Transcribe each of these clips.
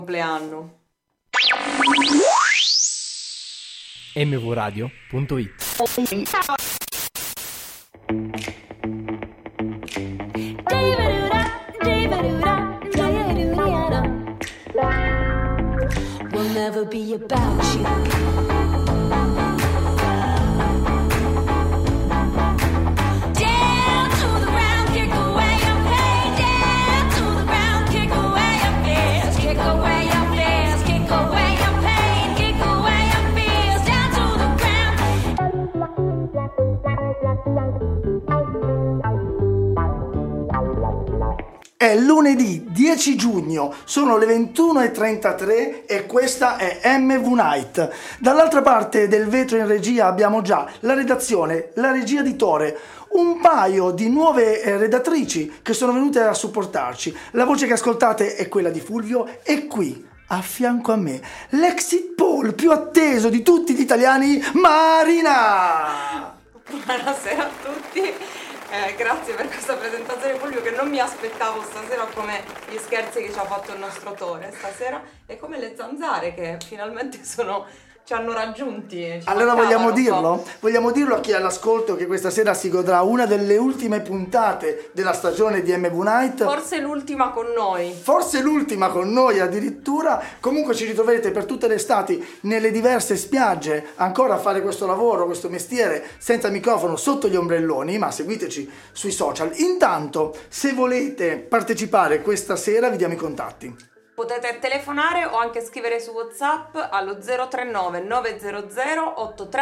compleanno. mvradio.it. Will never be about you. È lunedì 10 giugno, sono le 21:33 e questa è MV Night. Dall'altra parte del vetro in regia abbiamo già la redazione, la regia editore, un paio di nuove redattrici che sono venute a supportarci. La voce che ascoltate è quella di Fulvio e qui, a fianco a me, l'exit poll più atteso di tutti gli italiani, Marina! Buonasera a tutti. Grazie per questa presentazione, Fulvio, che non mi aspettavo stasera, come gli scherzi che ci ha fatto il nostro attore stasera e come le zanzare che finalmente ci hanno raggiunti. Allora vogliamo dirlo? Vogliamo dirlo a chi è all'ascolto che questa sera si godrà una delle ultime puntate della stagione di MV Night. Forse l'ultima con noi. Forse l'ultima con noi addirittura. Comunque ci ritroverete per tutte le estati nelle diverse spiagge ancora a fare questo lavoro, questo mestiere senza microfono sotto gli ombrelloni, ma seguiteci sui social. Intanto, se volete partecipare questa sera vi diamo i contatti. Potete telefonare o anche scrivere su WhatsApp allo 039 900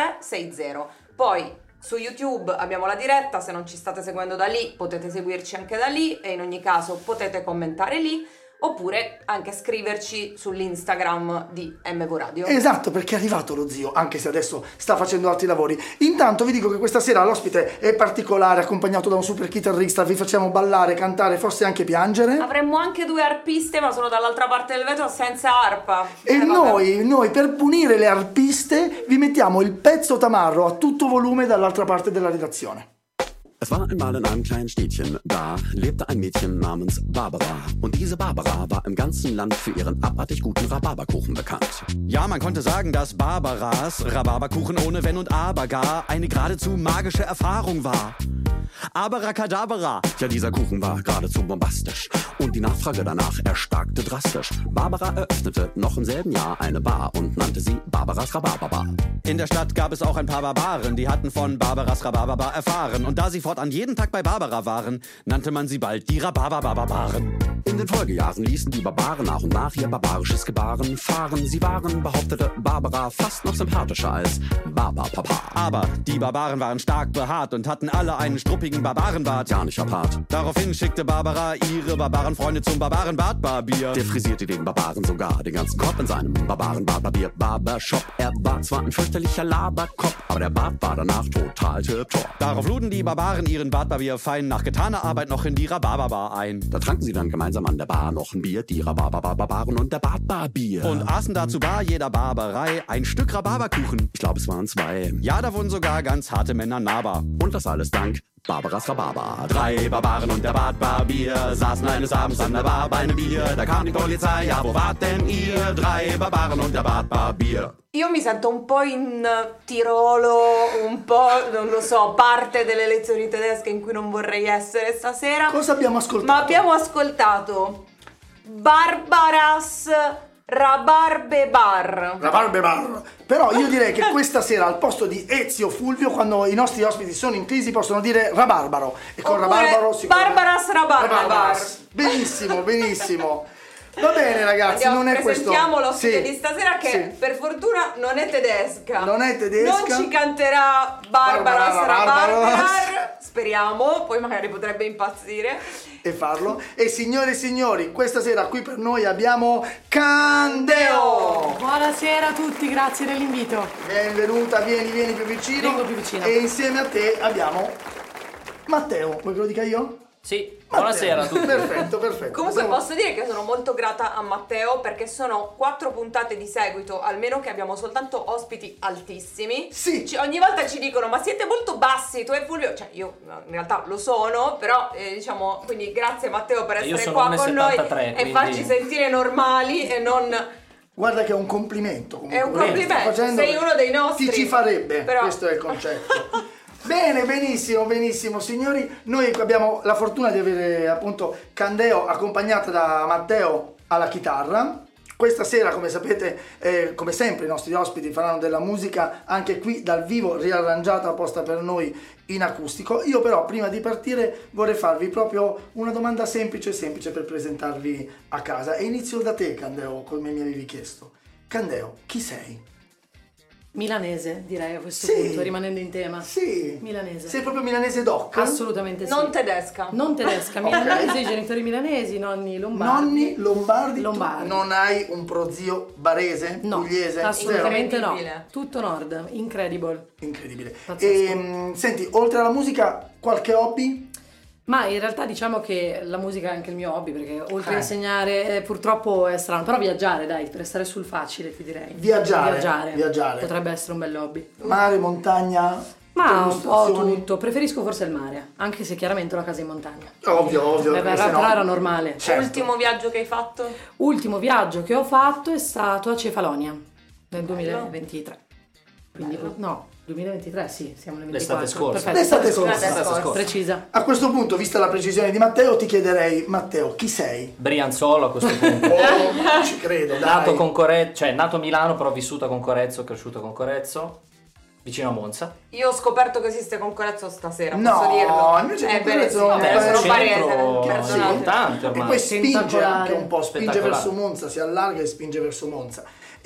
8360. Poi su YouTube abbiamo la diretta, se non ci state seguendo da lì potete seguirci anche da lì e in ogni caso potete commentare lì. Oppure anche scriverci sull'Instagram di MV Radio. Esatto, perché è arrivato lo zio, anche se adesso sta facendo altri lavori. Intanto vi dico che questa sera l'ospite è particolare, accompagnato da un super chitarrista. Vi facciamo ballare, cantare, forse anche piangere. Avremmo anche due arpiste, ma sono dall'altra parte del vetro senza arpa. E noi per punire le arpiste vi mettiamo il pezzo tamarro a tutto volume dall'altra parte della redazione. Es war einmal in einem kleinen Städtchen, da lebte ein Mädchen namens Barbara. Und diese Barbara war im ganzen Land für ihren abartig guten Rhabarberkuchen bekannt. Ja, man konnte sagen, dass Barbaras Rhabarberkuchen ohne Wenn und Aber gar eine geradezu magische Erfahrung war. Abracadabra! Ja, dieser Kuchen war geradezu bombastisch und die Nachfrage danach erstarkte drastisch. Barbara eröffnete noch im selben Jahr eine Bar und nannte sie Barbaras Rhabarberbar. In der Stadt gab es auch ein paar Barbaren, die hatten von Barbaras Rhabarberbar erfahren. Und da sie fortan jeden Tag bei Barbara waren, nannte man sie bald die Rhabarbarbaren. In den Folgejahren ließen die Barbaren nach und nach ihr barbarisches Gebaren fahren. Sie waren, behauptete Barbara, fast noch sympathischer als Barbapapa. Aber die Barbaren waren stark behaart und hatten alle einen struppigen Barbarenbart. Ja, nicht apart. Daraufhin schickte Barbara ihre Barbarenfreunde zum Barbarenbartbarbier. Der frisierte den Barbaren sogar den ganzen Kopf in seinem Barbarenbartbarbier Barbershop. Er war zwar ein fürchterlicher Laberkopf, aber der Bart war danach total tipptopp. Darauf luden die Barbaren ihren Bartbarbier fein nach getaner Arbeit noch in die Rhabarberbar ein. Da tranken sie dann gemeinsam an der Bar noch ein Bier, die Rhabarberbarbaren und der Bartbarbier. Und aßen dazu bar jeder Barbarei ein Stück Rhabarberkuchen. Ich glaube, es waren 2. Ja, da wurden sogar ganz harte Männer nahbar. Und das alles dank Barbaras Rhabarber. 3 Barbaren und der Bartbarbier saßen eines Abends an der Bar bei einem Bier. Da kam die Polizei, ja, wo wart denn ihr? 3 Barbaren und der Bartbarbier. Io mi sento un po' in Tirolo, un po', non lo so, parte delle lezioni tedesche in cui non vorrei essere stasera. Cosa abbiamo ascoltato? Ma abbiamo ascoltato Barbaras Rhabarberbar. Però io direi che questa sera al posto di Ezio Fulvio, quando i nostri ospiti sono in crisi, possono dire rabarbaro. E con rabarbaro si Barbaras Rhabarberbar. Benissimo, benissimo. Va bene ragazzi, andiamo, non è questo. Presentiamo l'ospite di stasera che per fortuna non è tedesca. Non è tedesca. Non ci canterà Barbaras Rhabarberbar. Speriamo, poi magari potrebbe impazzire. E farlo. E signore e signori, questa sera qui per noi abbiamo Candeo. Buonasera a tutti, grazie dell'invito. Benvenuta, vieni più vicino. Vengo più vicino. E insieme a te abbiamo Matteo. Vuoi che lo dica io? Sì, buonasera a tutti. Perfetto. Comunque Siamo- posso dire che sono molto grata a Matteo perché sono 4 puntate di seguito, almeno che abbiamo soltanto ospiti altissimi. Sì. Ogni volta ci dicono ma siete molto bassi, tu e Fulvio, cioè io in realtà lo sono, però diciamo, quindi grazie Matteo per Io essere sono qua con noi 1,73, e quindi- farci sentire normali e non... Guarda che è un complimento. È un quello che complimento, sta facendo. sei uno dei nostri. Ti ci farebbe, Però- questo è il concetto. Bene, benissimo signori, noi abbiamo la fortuna di avere appunto Candeo accompagnata da Matteo alla chitarra. Questa sera, come sapete, come sempre i nostri ospiti faranno della musica anche qui dal vivo, riarrangiata apposta per noi in acustico. Io però prima di partire vorrei farvi proprio una domanda semplice per presentarvi a casa. E inizio da te, Candeo, come mi avevi chiesto. Candeo, chi sei? Milanese, direi a questo Sì. punto, rimanendo in tema. Sì. Milanese. Sei proprio milanese doc? Assolutamente sì. Non tedesca. Non tedesca, milanese, i genitori milanesi, nonni lombardi. Nonni lombardi? Lombardi. Tu non hai un prozio barese? No, Pugliese? assolutamente no. Incredibile. Tutto nord, incredible. Zero? Incredibile. Pazzesco. Senti, oltre alla musica, qualche hobby? Ma in realtà diciamo che la musica è anche il mio hobby, perché oltre a Eh. insegnare purtroppo è strano, però viaggiare, dai, per stare sul facile ti direi. Viaggiare. Potrebbe essere un bel hobby. Mare, montagna? Ma un po' degustazioni? tutto, preferisco forse il mare, anche se chiaramente ho la casa in montagna. Ovvio. Beh, perché sennò- però era normale. Certo. Ultimo viaggio che hai fatto? Ultimo viaggio che ho fatto è stato a Cefalonia nel 2023. Quindi, no, 2023 sì, siamo nel 24. L'estate scorsa. Perfetto, L'estate scorsa. scorsa. Precisa. A questo punto, vista la precisione di Matteo, ti chiederei, Matteo, chi sei? Brianzolo a questo punto. Oh, non ci credo, dai. Nato a Milano, però vissuto a Concorezzo, cresciuto a Concorezzo, vicino a Monza. Io ho scoperto che esiste Concorezzo stasera, No, posso dirlo? invece bene, Concorrezzo sì, non vabbè, è sono un barese, centro perdonate. importante E ormai. poi spinge Spettacolare. anche un po', spinge Spettacolare. verso Monza, si allarga e spinge verso Monza.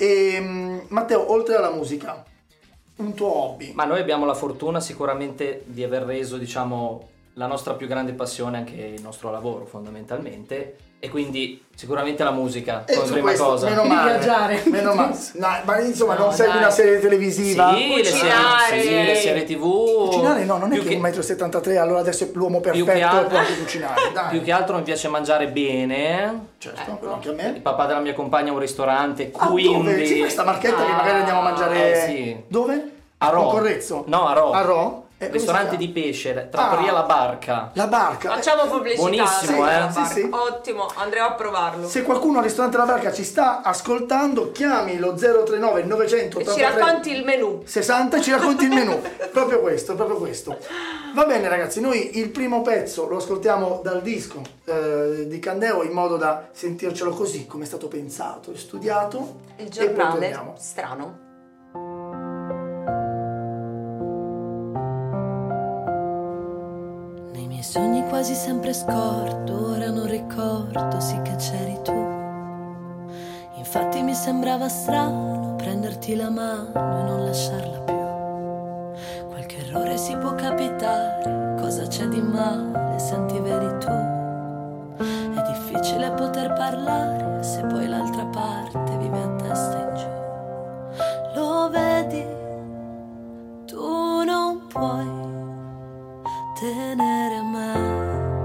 Matteo, oltre alla musica, un tuo hobby? Ma noi abbiamo la fortuna sicuramente di aver reso, diciamo, la nostra più grande passione anche il nostro lavoro fondamentalmente, e quindi sicuramente la musica E come su prima questo, cosa. meno male, Viaggiare. meno male. No, ma insomma, non No, segui dai. una serie televisiva? Sì, Cucinare. le serie TV. Cucinare no, non è Più che 1,73 m, allora adesso è l'uomo più perfetto che e altro- può anche cucinare, dai. Più che altro mi piace mangiare bene. Certo, però anche a Il me. papà della mia compagna ha un ristorante, Ah, quindi dove? Ci fai sta marchetta che magari andiamo a mangiare... sì. Dove? A Ro. Concorrezzo? No, a Ro. A Ro? Come si Ristorante chiama? di pesce, trattoria Ah. La Barca. La Barca. Facciamo pubblicità. Buonissimo, della sì, barca. sì. Ottimo, andremo a provarlo. Se qualcuno al ristorante La Barca ci sta ascoltando, chiami lo 039 983 E ci racconti il menù. 60 e ci racconti il menù. Proprio questo. Va bene ragazzi, noi il primo pezzo lo ascoltiamo dal disco di Candeo, in modo da sentircelo così, come è stato pensato e studiato. Il E poi giornale torniamo. strano. Nei miei sogni quasi sempre scorto, ora non ricordo, sì che c'eri tu. Infatti mi sembrava strano prenderti la mano e non lasciarla più. Qualche errore si può capitare, cosa c'è di male se antiveri tu? È difficile poter parlare se poi l'altra parte vive a testa in giù. Lo vedi, tu non puoi tenere a me.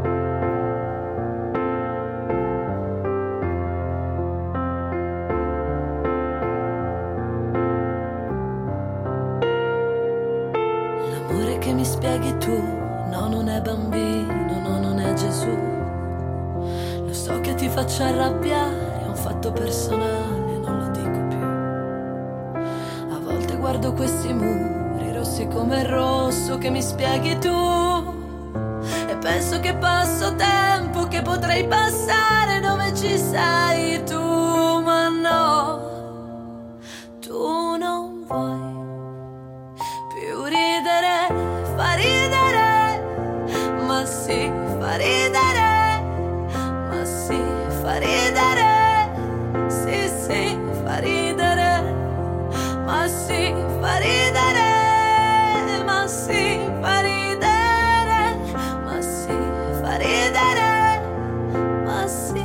L'amore che mi spieghi tu, no, non è bambino, no, non è Gesù. Lo so che ti faccio arrabbiare, è un fatto personale, non lo dico più. A volte guardo questi muri rossi come il rosso che mi spieghi tu, e penso che passo tempo che potrei passare dove ci sei tu, ma no, tu non vuoi più ridere, fa ridere, ma sì, fa ridere, ma sì, fa ridere, sì, sì, fa ridere, ma sì, fa ridere, ma sì, fa ridere, ma sì, fa ridere, ma sì.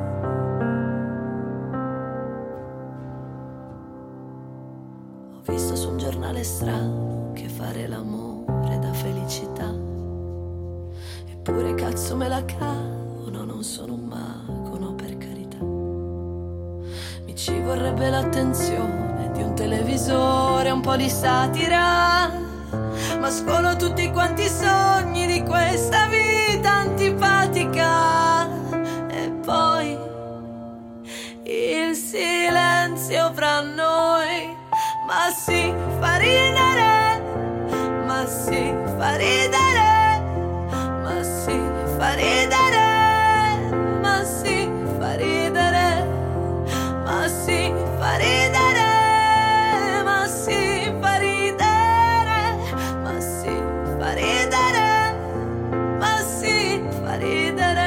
Ho visto su un giornale strano che fare l'amore dà felicità, e Oppure cazzo me la cavo, no, non sono un mago, no, per carità. Mi ci vorrebbe l'attenzione di un televisore, un po' di satira, ma scuolo tutti quanti i sogni di questa vita antipatica. E poi il silenzio fra noi, ma si fa ridere, ma si fa ridere, ma si fa ridere, ma si fa ridere, ma si fa ridere, ma si fa ridere, ma si fa ridere, ma si fa ridere.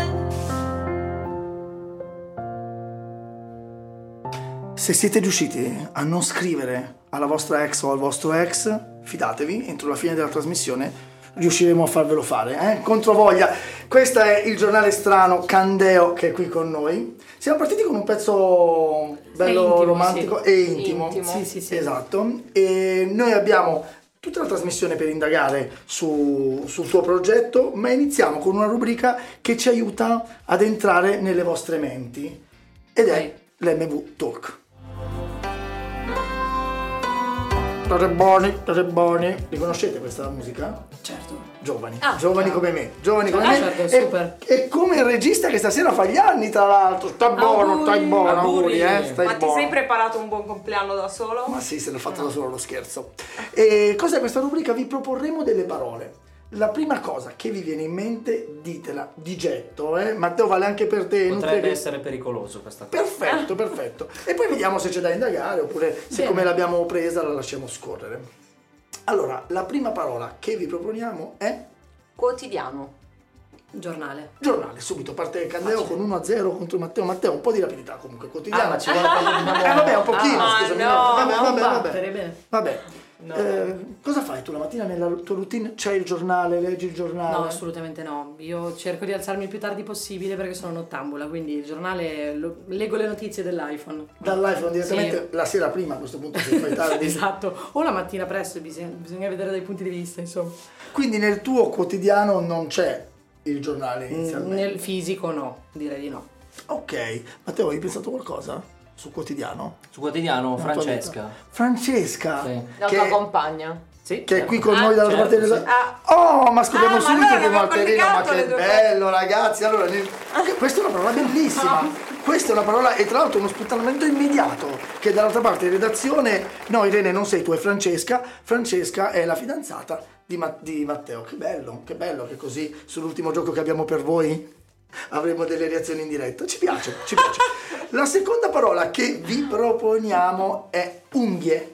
Se siete riusciti a non scrivere alla vostra ex o al vostro ex, fidatevi, entro la fine della trasmissione riusciremo a farvelo fare, controvoglia. Questo è il giornale strano Candeo che è qui con noi. Siamo partiti con un pezzo bello intimo, romantico sì. e intimo. Sì. Esatto. E noi abbiamo tutta la trasmissione per indagare sul tuo progetto, ma iniziamo con una rubrica che ci aiuta ad entrare nelle vostre menti ed è l'MV Talk. Torreboni. Riconoscete questa musica? Certo. Giovani, Ah, giovani chiaro. come me, giovani come me. certo, E- super. E come il regista che stasera fa gli anni, tra l'altro. Stai buono, auguri, stai Ma ti buono. sei preparato un buon compleanno da solo? Ma sì, se l'ho fatto da solo lo scherzo. E cos'è questa rubrica? Vi proporremo delle parole. La prima cosa che vi viene in mente, ditela di getto, Matteo, vale anche per te. Potrebbe essere pericoloso questa cosa. Perfetto. E poi vediamo se c'è da indagare oppure se Bene. come l'abbiamo presa la lasciamo scorrere. Allora, la prima parola che vi proponiamo è Quotidiano. Giornale. giornale. Subito parte Candeo con 1-0 contro Matteo. Matteo, un po' di rapidità comunque, quotidiano. Ma ci vuole proprio vabbè, un pochino, Ah, scusami. no, battere, bene. Vabbè. No. Cosa fai tu la mattina nella tua routine? C'hai il giornale, leggi il giornale? No, assolutamente no. Io cerco di alzarmi il più tardi possibile perché sono nottambula, quindi il giornale leggo le notizie dell'iPhone. Dall'iPhone direttamente Sì. la sera prima a questo punto se fai tardi. Esatto, o la mattina presto, bisogna vedere dai punti di vista, insomma. Quindi nel tuo quotidiano non c'è il giornale inizialmente? Nel fisico no, direi di no. Ok. Matteo, hai pensato qualcosa sul quotidiano? Su quotidiano, Nella tua Francesca. vita? Francesca? Sì. La tua compagna. Sì, Che è certo. qui con noi dall'altra parte certo, del... sì. Oh, ma scopriamo ma subito allora che abbiamo Martellino, ma collegato che le due bello ragazzi. Allora, questa è una parola bellissima. Questa è una parola, e tra l'altro uno sputtanamento immediato, che dall'altra parte in redazione, no Irene non sei tu, è Francesca. Francesca è la fidanzata di Matteo. Che bello, che così sull'ultimo gioco che abbiamo per voi avremo delle reazioni in diretta. Ci piace. La seconda parola che vi proponiamo è unghie.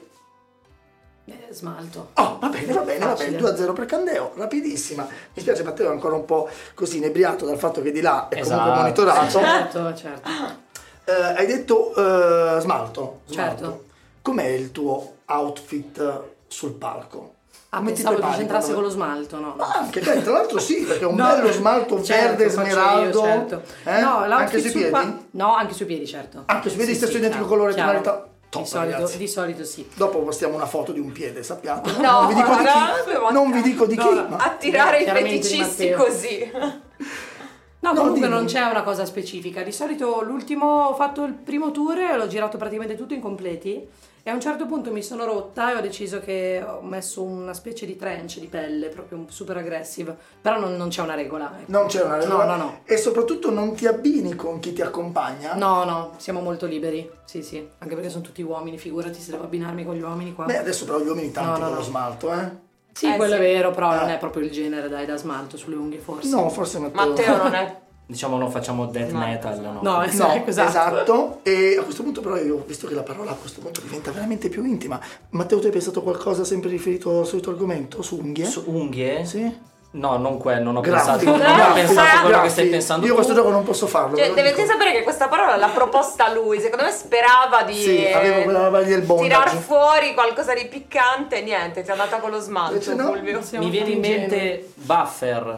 Smalto. Oh, va bene, Facile. 2-0 per Candeo, rapidissima. Mi spiace, Matteo è ancora un po' così inebriato dal fatto che di là è comunque Esatto. monitorato. Certo. Hai detto smalto. Certo. Com'è il tuo outfit sul palco? Come ti Pensavo che prepari c'entrasse quando- con lo smalto, no? Ma anche, beh, tra l'altro sì, perché è un No, bello smalto certo, verde faccio smeraldo. io, certo. No, Anche l'outfit sui sul piedi? No, anche sui piedi, certo. Anche sui piedi Sì, stesso sì, identico chiaro, colore e chiaro. tonalità? Top, ragazzi. Di solito sì. Dopo postiamo una foto di un piede, sappiate. No, non vi dico di guarda, chi. Non vi dico di chi. no. ma- Attirare i Chiaramente di feticisti Matteo. così. No, No, comunque dimmi. non c'è una cosa specifica. Di solito l'ultimo ho fatto il primo tour e l'ho girato praticamente tutto in completi e a un certo punto mi sono rotta e ho deciso che ho messo una specie di trench di pelle, proprio super aggressive. Però non c'è una regola. Ecco. Non c'è una regola. No. E soprattutto non ti abbini con chi ti accompagna. No, siamo molto liberi. Sì. Anche perché sono tutti uomini, figurati se devo abbinarmi con gli uomini qua. Beh, adesso però gli uomini tanti No. con lo smalto, Sì, quello sì. è vero, però non è proprio il genere, dai, da smalto sulle unghie forse. No, forse Matteo. Matteo non è. Diciamo non facciamo death metal, no. No, No, esatto. esatto. E a questo punto però io ho visto che la parola a questo punto diventa veramente più intima. Matteo, tu hai pensato qualcosa sempre riferito al solito argomento? Su unghie? Su unghie? Sì? No, non quello, non ho Graffi. pensato. Non ho pensato a quello che Graffi. stai pensando. Io tu. questo gioco non posso farlo. ve Cioè, lo dovete dico. sapere che questa parola l'ha proposta lui. Secondo me sperava di Sì, avevo quella roba lì del tirar bondage. fuori qualcosa di piccante. Niente, ti è andata con lo smalto, Invece no. Fulvio. Siamo Mi viene in ingenui. mente buffer.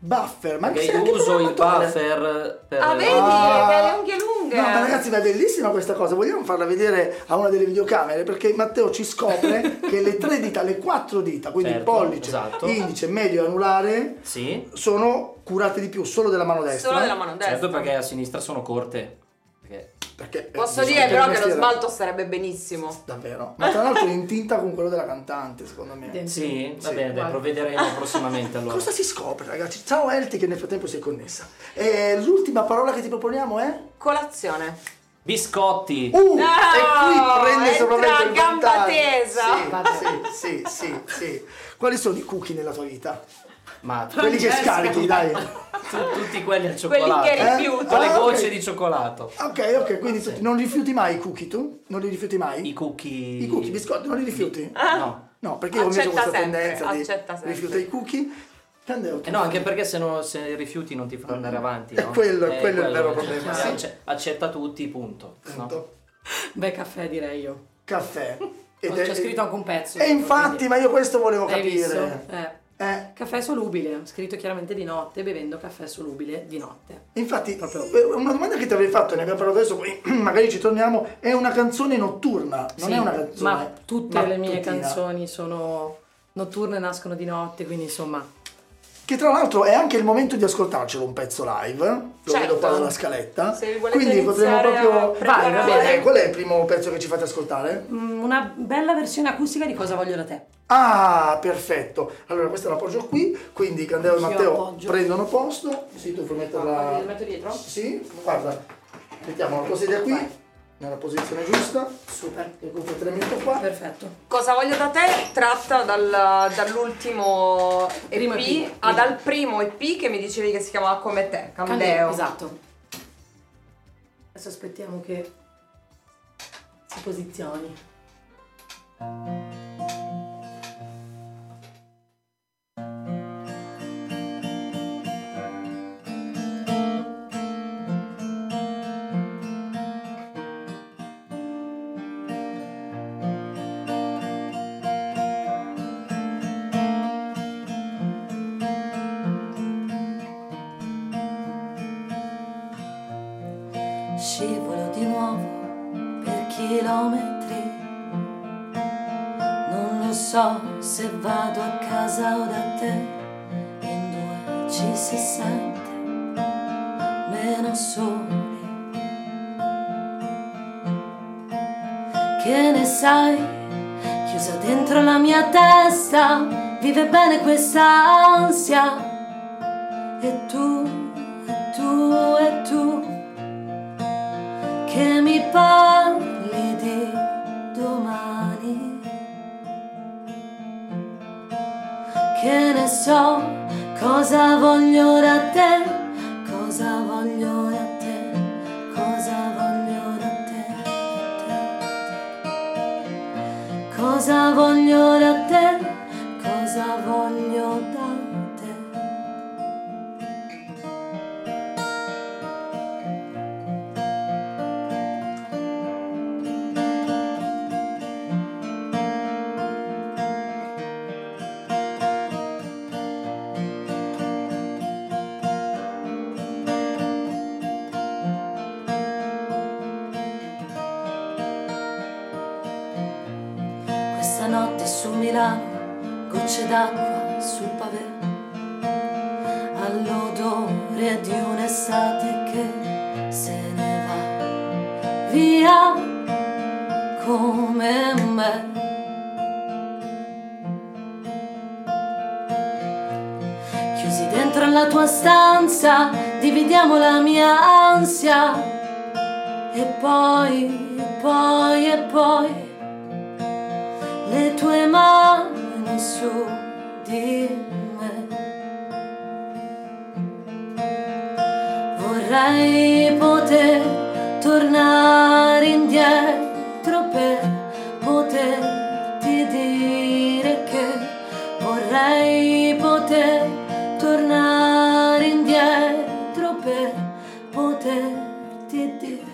Buffer, ma Perché anche io uso il programmatore. buffer per... Ah, vedi? Che ha le unghie lunghe. No, ma ragazzi, ma è bellissima questa cosa. Vogliamo farla vedere a una delle videocamere? Perché Matteo ci scopre che le 3 dita, le 4 dita, quindi Certo, pollice, esatto. indice, medio e anulare, Sì, sono curate di più solo della mano destra. Solo della mano destra. certo, perché a sinistra sono corte. Perché Perché, Posso bisogna dire però che lo mestiere- smalto sarebbe benissimo. Davvero. Ma tra l'altro è in tinta con quello della cantante, secondo me. Dentro. sì, va Sì, bene, dai, guarda. provvederemo prossimamente allora. Cosa si scopre, ragazzi? Ciao Elti che nel frattempo si è connessa. L'ultima parola che ti proponiamo è? Colazione. Biscotti. E qui prende entra sopravvento il gamba vantaggio. tesa. Sì. Quali sono i cookie nella tua vita? Ma Quelli che scarichi, dai. tutti quelli al Quelli cioccolato. che rifiuto. Con le Ah, gocce ok. di cioccolato. Ok, quindi tu non rifiuti mai i cookie tu? Non li rifiuti mai? I cookie. I cookie, biscotti, non li rifiuti? No. No, perché io invece ho Accetta questa sempre, tendenza di accetta sempre. rifiuta i cookie. Candeo, No, anche perché se rifiuti non ti fa andare avanti, È no? quello il vero problema, Cioè, sì. accetta tutti, punto. no? Punto. Beh, caffè direi io. Caffè. C'è scritto anche un pezzo. E infatti, ma io questo volevo Hai visto? capire. Caffè solubile, scritto chiaramente di notte, bevendo caffè solubile di notte. Infatti, una domanda che ti avrei fatto, ne abbiamo parlato adesso, poi magari ci torniamo, è una canzone notturna, non Sì, è una canzone ma tutte le mie mattutina. canzoni sono notturne, nascono di notte, quindi insomma. Che tra l'altro è anche il momento di ascoltarcelo un pezzo live, lo Certo. vedo qua nella scaletta, Se volete quindi potremo iniziare proprio... a preparare- Vai, va bene. Qual è il primo pezzo che ci fate ascoltare? Una bella versione acustica di Cosa voglio da te. Ah, perfetto. Allora, questa la appoggio qui, quindi Candelo e Io Matteo appoggio. prendono posto. Sì, tu puoi metterla... Lo metto dietro? Sì, guarda, mettiamo la tua sedia qui, nella posizione giusta. Super. E comunque metto qua. Perfetto. Cosa voglio da te? Tratta dall'ultimo Primo EP, EP. dal primo EP che mi dicevi che si chiamava Come te, Candeo. Esatto. Adesso aspettiamo che si posizioni. Scivolo di nuovo per chilometri. Non lo so se vado a casa o da te. In due ci si sente meno soli. Che ne sai? Chiusa dentro la mia testa, vive bene questa ansia. E tu, che mi parli di domani. Che ne so cosa voglio da te, cosa voglio da te, cosa voglio da te, cosa voglio da te, cosa voglio da te. Questa notte su Milano, gocce d'acqua sul pavé, all'odore di un'estate che se ne va via come me. Chiusi dentro la tua stanza, dividiamo la mia ansia. E poi le tue mani su di me. Vorrei poter tornare indietro per poterti dire che vorrei poter tornare indietro per poterti dire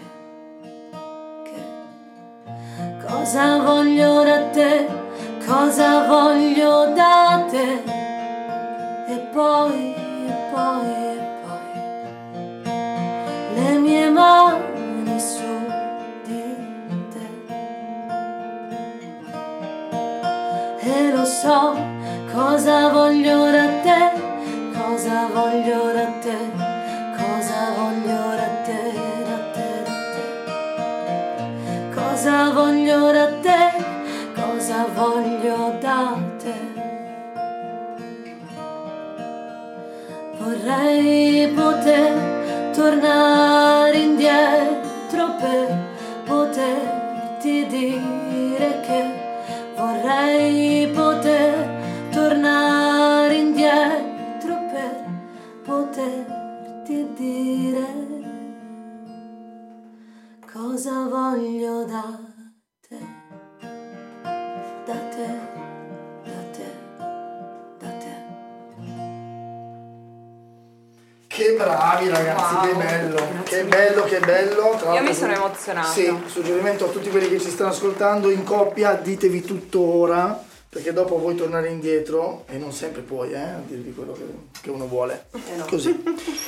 cosa voglio da te, cosa voglio da te. E poi e lo so cosa voglio da te, cosa voglio da te, cosa voglio da te, da te, da te. Cosa voglio da te, cosa voglio da te. Vorrei poter tornare indietro per poterti dire che vorrei poter tornare indietro per poterti dire cosa voglio da te, da te, da te, da te. Che bravi ragazzi, Wow. che bello, che bello, che bello. Tra Io mi l'altro, sono emozionata. Sì, suggerimento a tutti quelli che ci stanno ascoltando, in coppia ditevi tutto ora, perché dopo vuoi tornare indietro e non sempre puoi, dirvi quello che uno vuole. no. Così.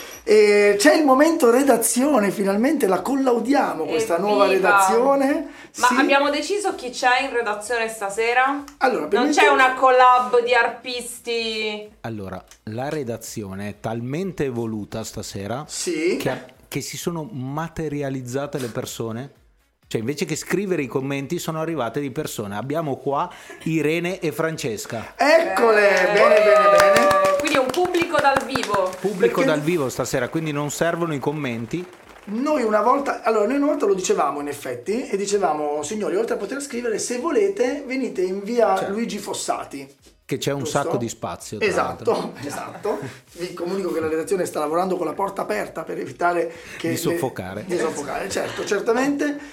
E c'è il momento redazione, finalmente la collaudiamo questa nuova Evviva! redazione. Ma Sì. abbiamo deciso chi c'è in redazione stasera? Allora, prima Non di c'è tutto- una collab di arpisti? Allora, la redazione è talmente evoluta stasera Sì. che si sono materializzate le persone. Cioè, invece che scrivere i commenti, sono arrivate di persone. Abbiamo qua Irene e Francesca. Eccole, bene, bene, bene. Quindi un pubblico dal vivo. Pubblico Perché- dal vivo stasera, quindi non servono i commenti. Noi una volta lo dicevamo in effetti e dicevamo, signori, oltre a poter scrivere, se volete venite in via Luigi Fossati. Che c'è un Giusto? sacco di spazio. tra l'altro. Esatto. Vi comunico che la redazione sta lavorando con la porta aperta per evitare Di soffocare. Di soffocare, certo, certamente.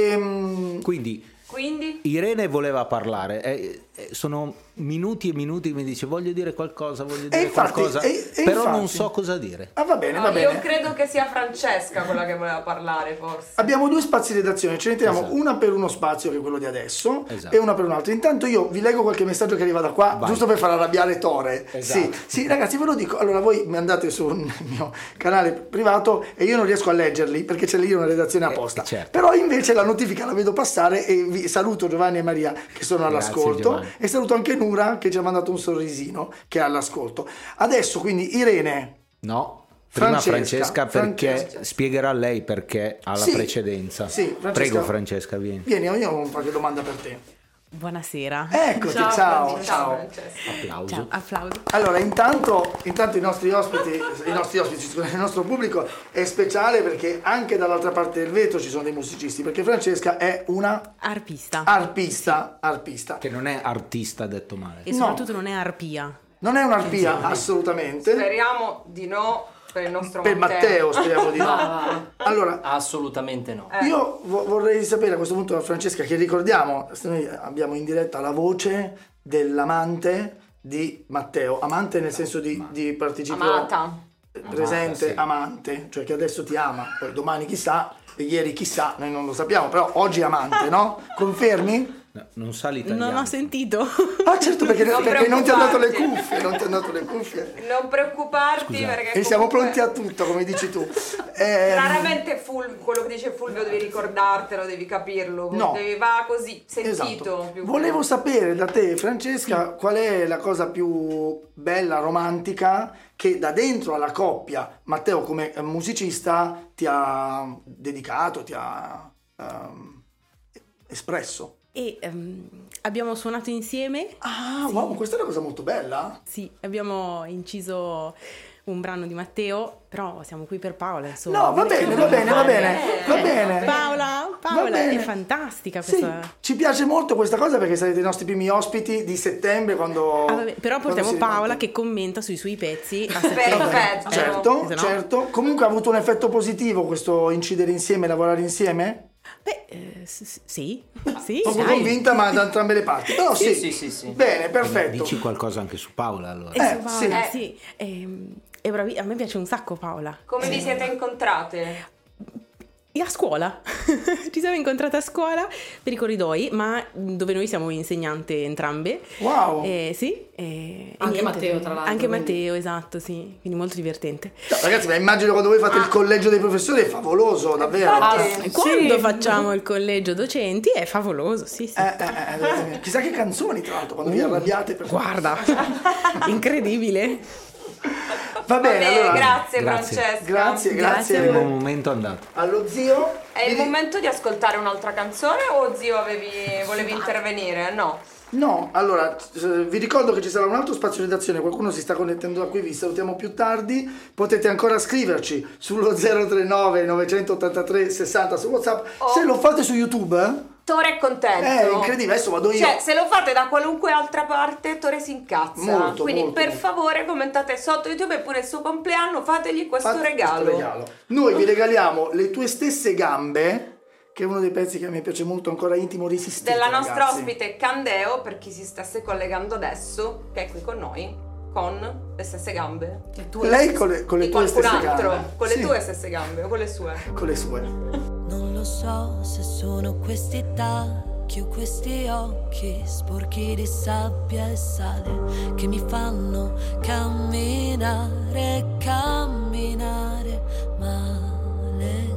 Quindi Quindi? Irene voleva parlare. Sono minuti e minuti che mi dice voglio dire qualcosa, infatti, qualcosa, e però infatti. non so cosa dire. Ah, va bene, No, va bene. io credo che sia Francesca quella che voleva parlare, forse. Abbiamo 2 spazi di redazione, ce ne teniamo Esatto. una per uno spazio che è quello di adesso Esatto. e una per un altro. Intanto io vi leggo qualche messaggio che arriva da qua, Vai. giusto per far arrabbiare Tore. Esatto. Sì, ragazzi, ve lo dico. Allora voi mi andate sul mio canale privato e io non riesco a leggerli perché c'è lì una redazione apposta. certo. Però invece la notifica la vedo passare e vi saluto Giovanni e Maria che sono Grazie, all'ascolto Giovanni. e saluto anche Nura che ci ha mandato un sorrisino che è all'ascolto. Adesso quindi Irene. No, prima Francesca, perché Francesca. spiegherà lei perché ha la Sì, precedenza. sì, Francesca. Prego Francesca, vieni. Vieni, io ho qualche domanda per te. Buonasera. Eccoti, ciao. Francesca. Applauso. Ciao, applauso. Allora, intanto i nostri ospiti, scusate, il nostro pubblico è speciale perché anche dall'altra parte del vetro ci sono dei musicisti, perché Francesca è una Arpista. arpista. Che non è artista detto male. E soprattutto non è arpia. Non è un'arpia, assolutamente. Speriamo di no per il nostro Per Matteo speriamo di no. Va. Allora, Assolutamente no. io vorrei sapere a questo punto da Francesca, che ricordiamo, noi abbiamo in diretta la voce dell'amante di Matteo, amante nel senso di participio Amata. presente, sì. amante, cioè che adesso ti ama, poi domani chissà, e ieri chissà, noi non lo sappiamo, però oggi è amante, no? Confermi? No, non sa l'italiano. Non ho sentito. Ah certo, perché Non non ti hanno dato le preoccuparti. cuffie, non ti hanno dato le cuffie. Non preoccuparti perché E siamo comunque pronti a tutto, come dici tu. Raramente quello che dice Fulvio devi ricordartelo, devi capirlo, No. va così, sentito. Esatto. più Volevo sapere da te, Francesca, qual è la cosa più bella, romantica, che da dentro alla coppia Matteo come musicista ti ha dedicato, ti ha espresso. E abbiamo suonato insieme. Ah, wow, questa è una cosa molto bella. Sì, abbiamo inciso un brano di Matteo, però siamo qui per Paola, insomma. No, va bene, va bene, va bene, va bene. Paola Va bene. è fantastica Sì, questa. ci piace molto questa cosa perché sarete i nostri primi ospiti di settembre quando... Ah, vabbè, però quando portiamo si Paola riparta. che commenta sui suoi pezzi a Perfetto. Certo, Se no- certo. Comunque ha avuto un effetto positivo questo incidere insieme, lavorare insieme? Beh, sì, Poco dai. convinta, ma da entrambe le parti. Però sì. Sì. Bene, perfetto. Dici qualcosa anche su Paola allora. E su sì. Paola, sì. È bravi, a me piace un sacco Paola. Come vi siete incontrate? a scuola. Ci siamo incontrate a scuola per i corridoi, ma dove noi siamo insegnante entrambe. Wow! Sì. Anche Matteo, tra l'altro. Anche quindi. Matteo, esatto, sì. Quindi molto divertente. No, ragazzi, ma immagino quando voi fate il collegio dei professori è favoloso, davvero. Quando facciamo il collegio docenti è favoloso, sì. Chissà che canzoni, tra l'altro, quando vi arrabbiate. Guarda, incredibile. Va bene, allora. Grazie Grazie. Francesca. Grazie. Primo momento andato. Allo zio. È il momento di ascoltare un'altra canzone o zio volevi intervenire? No. No, allora, vi ricordo che ci sarà un altro spazio redazione, qualcuno si sta connettendo da qui, vi salutiamo più tardi, potete ancora scriverci sullo 039 983 60 su WhatsApp, se lo fate su YouTube, Tore è contento. è incredibile, adesso vado io. Cioè, se lo fate da qualunque altra parte, Tore si incazza. Molto, Quindi, molto, per molto. favore, commentate sotto YouTube e pure il suo compleanno, fategli questo Fate regalo. Noi vi regaliamo Le tue stesse gambe, che è uno dei pezzi che a me piace molto, ancora intimo, resistete, Della nostra ragazzi. ospite Candeo, per chi si stesse collegando adesso, che è qui con noi, con le stesse gambe. Lei con le Di tue qualcun stesse altro, gambe. con le Sì, tue stesse gambe o con le sue. con le sue. Non lo so se sono questi tacchi o questi occhi sporchi di sabbia e sale che mi fanno camminare male.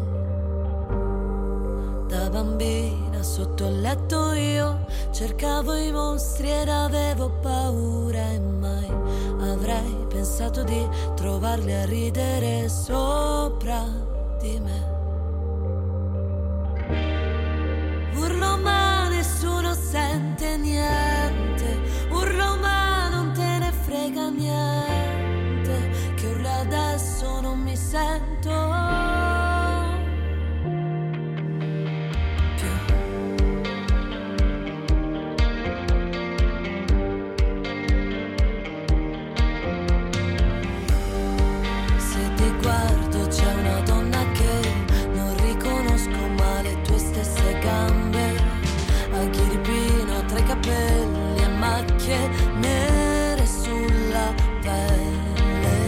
Da bambina sotto il letto io cercavo i mostri ed avevo paura e mai avrei pensato di trovarli a ridere sopra di me. Urlo ma nessuno sente niente, urlo ma non te ne frega niente, che urlo adesso non mi sento. Guardo, c'è una donna che non riconosco, ma le tue stesse gambe, occhi di pino tra i capelli e macchie nere sulla pelle.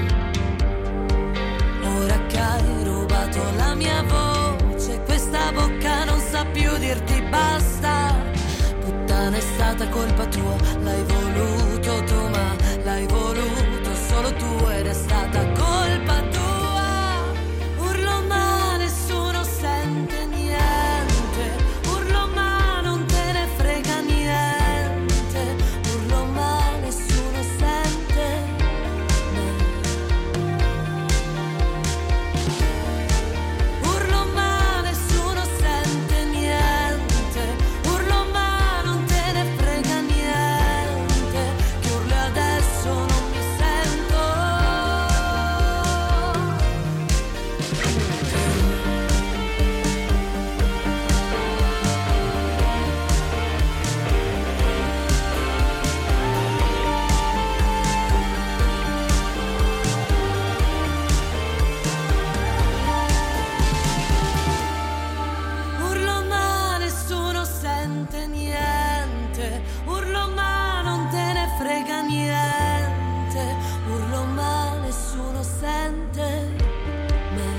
Ora che hai rubato la mia voce, questa bocca non sa più dirti basta. Puttana, è stata colpa tua, l'hai voluto tu, ma l'hai voluto solo tu ed è stata colpa tua. Urlo ma nessuno sente niente, urlo ma non te ne frega niente, urlo ma nessuno sente me. Urlo ma nessuno sente niente, urlo ma non te ne frega niente, che urli adesso non mi sento. Urlo ma nessuno sente niente, urlo ma non te ne frega niente, urlo ma nessuno sente me.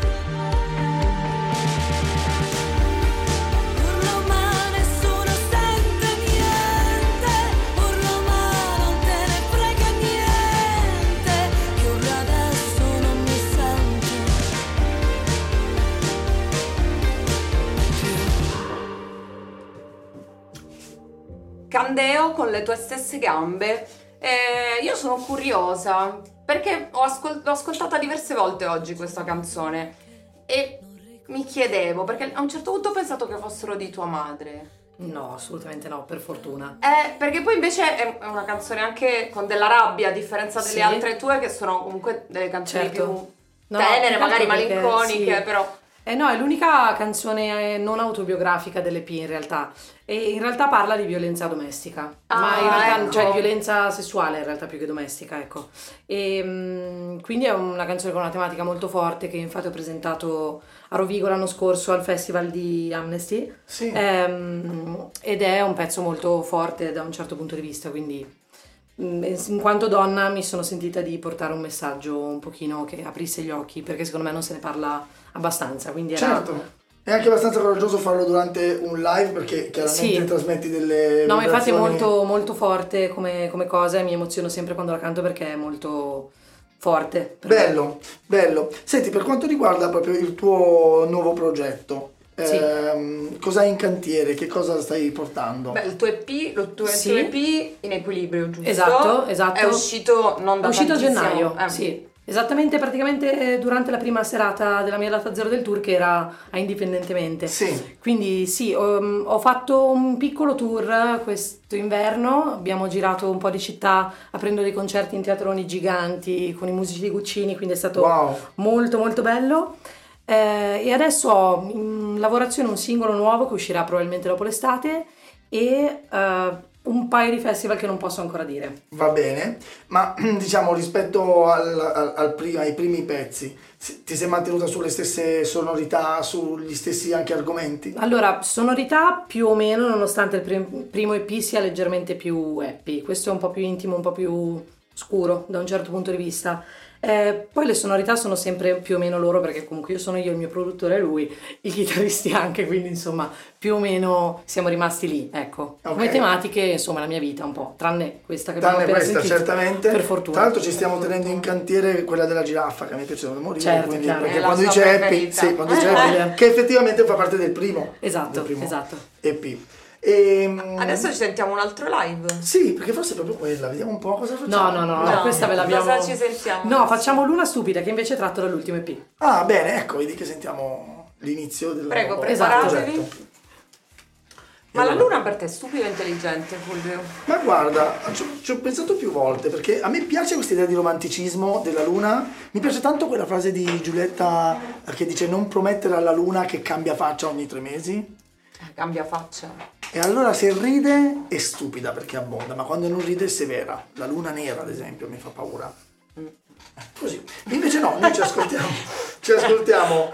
Urlo ma nessuno sente niente, urlo ma non te ne frega niente, che urlo adesso non mi sento. Candeo con le tue stesse gambe. Io sono curiosa perché l'ho ascoltata diverse volte oggi questa canzone e mi chiedevo, perché a un certo punto ho pensato che fossero di tua madre. No, assolutamente no, per fortuna. Perché poi invece è una canzone anche con della rabbia, a differenza delle Sì. altre tue che sono comunque delle canzoni Certo. più No, tenere, più che magari altro perché, malinconiche, sì. però... No, è l'unica canzone non autobiografica dell'EP in realtà. E in realtà parla di violenza domestica. Ma in realtà, ecco. cioè di violenza sessuale in realtà più che domestica, ecco. E quindi è una canzone con una tematica molto forte che infatti ho presentato a Rovigo l'anno scorso al festival di Amnesty. Sì. Ed è un pezzo molto forte da un certo punto di vista, quindi in quanto donna mi sono sentita di portare un messaggio un pochino che aprisse gli occhi, perché secondo me non se ne parla abbastanza, quindi era... Certo. È anche abbastanza coraggioso farlo durante un live, perché chiaramente trasmetti delle No, ma infatti è vibrazioni. molto, molto forte come cosa, e mi emoziono sempre quando la canto perché è molto forte. per me. Bello, bello. Senti, per quanto riguarda proprio il tuo nuovo progetto, cosa hai in cantiere? Che cosa stai portando? Beh, il tuo EP in equilibrio, giusto? Esatto. È uscito non da È uscito a tantissimo. gennaio, sì. Esattamente, praticamente durante la prima serata della mia data zero del tour, che era a Indipendentemente. Sì. Quindi sì, ho fatto un piccolo tour questo inverno, abbiamo girato un po' di città aprendo dei concerti in teatroni giganti con i musici di Guccini, quindi è stato molto molto bello. E adesso ho in lavorazione un singolo nuovo che uscirà probabilmente dopo l'estate e un paio di festival che non posso ancora dire. Va bene, ma diciamo rispetto ai primi pezzi, ti sei mantenuta sulle stesse sonorità, sugli stessi anche argomenti? Allora, sonorità più o meno, nonostante il primo EP sia leggermente più happy. Questo è un po' più intimo, un po' più scuro da un certo punto di vista. Poi le sonorità sono sempre più o meno loro, perché comunque io sono il mio produttore e lui, i chitarristi anche, quindi insomma più o meno siamo rimasti lì, ecco. Come tematiche, insomma, la mia vita un po', tranne questa che abbiamo appena sentito, certamente. per fortuna. Tra l'altro ci stiamo tenendo in cantiere quella della giraffa, che mi piace da morire, Certo, quindi, chiaro. perché È quando la dice sua happy, preferita. sì, quando dice happy, che effettivamente fa parte del primo. Esatto, del primo esatto. EP. Adesso ci sentiamo un altro live. Sì, perché forse è proprio quella, vediamo un po' cosa facciamo. No, questa ve l'abbiamo... Cosa ci sentiamo? No, facciamo Luna Stupida, che invece è tratto dall'ultimo EP. Ah, bene, ecco, vedi che sentiamo l'inizio del Prego, nuovo preparatevi. progetto. Ma la luna per te è stupida e intelligente, Fulvio? Ma guarda, ci ho pensato più volte, perché a me piace questa idea di romanticismo della luna. Mi piace tanto quella frase di Giulietta che dice: non promettere alla luna che cambia faccia ogni 3 mesi. Cambia faccia. E allora se ride è stupida perché abbonda, ma quando non ride è severa. La luna nera, ad esempio, mi fa paura. Così. Invece no, noi ci ascoltiamo.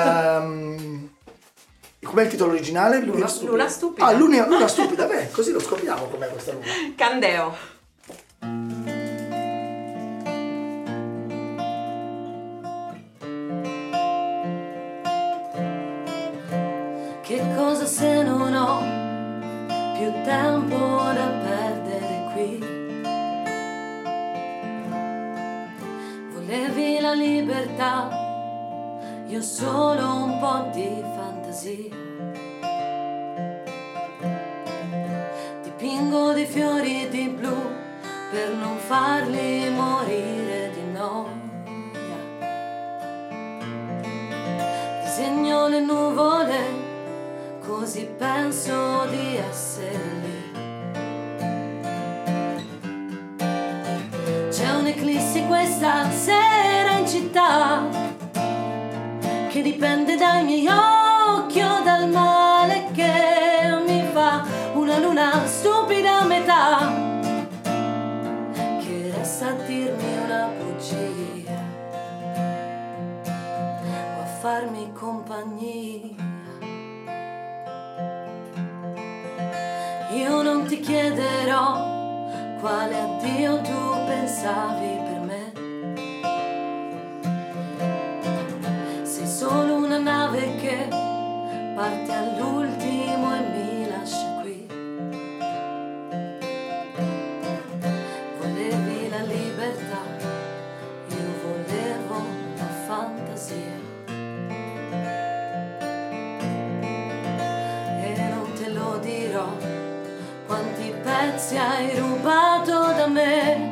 Com'è il titolo originale? Luna Stupida. Ah, luna Stupida, beh, così lo scopriamo com'è questa luna. Candeo. Che cosa se non ho più tempo da perdere qui? Volevi la libertà, io solo un po' di fantasia. Dipingo dei fiori di blu per non farli morire di noia. Disegno le nuvole, così penso di essere lì. C'è un'eclissi questa sera in città, che dipende dai miei occhi o dal male che mi fa. Una luna stupida a metà, che resta a dirmi una bugia o a farmi compagnia. Io non ti chiederò quale addio tu pensavi per me. Sei solo una nave che parte all'ultimo e mi lascia qui. Volevi la libertà, io volevo la fantasia. E non te lo dirò quanti pezzi hai rubato da me.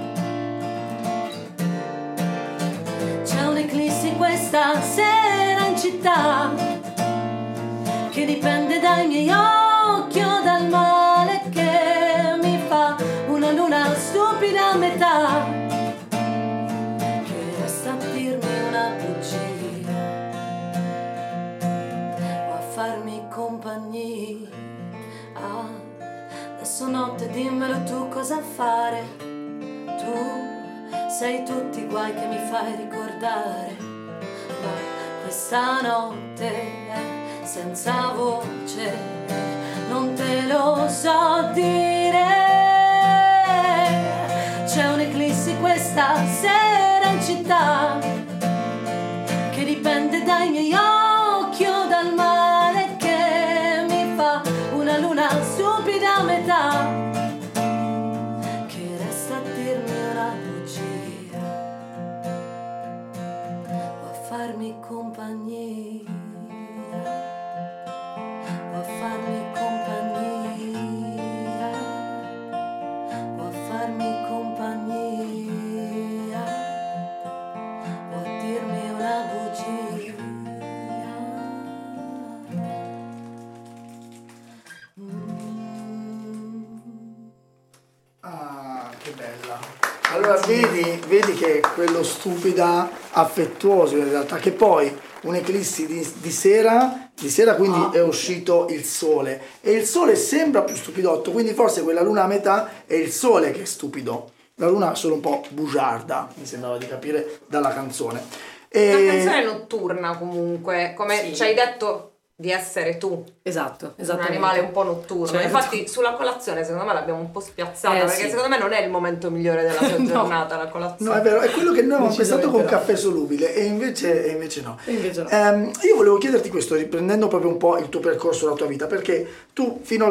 C'è un'eclissi questa sera in città, che dipende dai miei occhi o dal male che mi fa. Una luna stupida a metà, che resta a dirmi una bugia o a farmi compagnia. Adesso notte dimmelo tu cosa fare. Tu sei tutti i guai che mi fai ricordare, ma questa notte è senza voce, non te lo so dire. una stupida metà che resta a dirmi una bugia o a farmi compagnia, o a farmi compagnia, o a farmi compagnia, o a dirmi una bugia. Ah, che bella. Allora vedi che quello stupida affettuoso in realtà, che poi un'eclissi di sera quindi è uscito il sole e il sole sembra più stupidotto, quindi forse quella luna a metà è il sole che è stupido, la luna è solo un po' bugiarda, mi sembrava di capire dalla canzone. Una canzone notturna comunque, come ci hai detto di essere tu. Esatto, Un animale un po' notturno. Certo. Infatti sulla colazione secondo me l'abbiamo un po' spiazzata, perché sì. secondo me non è il momento migliore della tua giornata la colazione. No, è vero, è quello che noi abbiamo pensato con Decisamente no. caffè solubile e invece no. E invece no. Io volevo chiederti questo, riprendendo proprio un po' il tuo percorso, la tua vita, perché tu fino al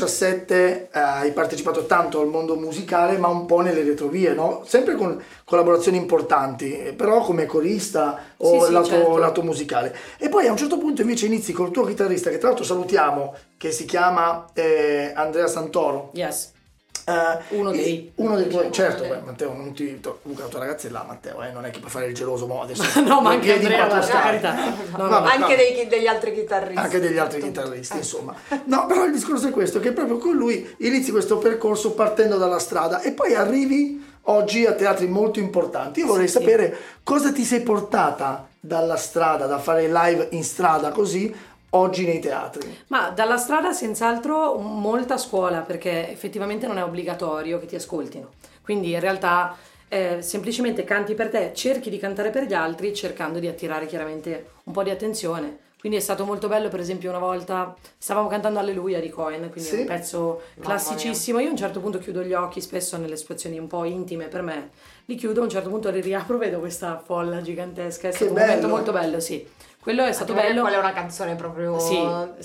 2017 hai partecipato tanto al mondo musicale, ma un po' nelle retrovie, no? Sempre con collaborazioni importanti, però come corista o Sì, lato, certo. lato musicale. E poi a un certo punto invece inizi col tuo chitarrista, che tra l'altro salutiamo, che si chiama Andrea Santoro. Yes. Uno dei tuoi, certo, Matteo, non ti Luca, la tua ragazza è là, Matteo, non è che può fare il geloso mo adesso. No, ma anche piedi in Andrea, quattro per scarpe. carità. No, Vabbè, Anche vabbè. degli altri chitarristi. Anche degli altri chitarristi, insomma. No, però il discorso è questo, che proprio con lui inizi questo percorso partendo dalla strada e poi arrivi oggi a teatri molto importanti. Io vorrei sapere cosa ti sei portata dalla strada, da fare live in strada così, oggi nei teatri. Ma dalla strada senz'altro molta scuola, perché effettivamente non è obbligatorio che ti ascoltino. Quindi in realtà semplicemente canti per te, cerchi di cantare per gli altri cercando di attirare chiaramente un po' di attenzione. Quindi è stato molto bello, per esempio una volta stavamo cantando Alleluia di Cohen, quindi è un pezzo classicissimo. Io a un certo punto chiudo gli occhi, spesso nelle situazioni un po' intime per me, li chiudo, a un certo punto li riapro, vedo questa folla gigantesca, è stato un momento molto bello, sì. Quello è stato bello. Quella è una canzone proprio sì.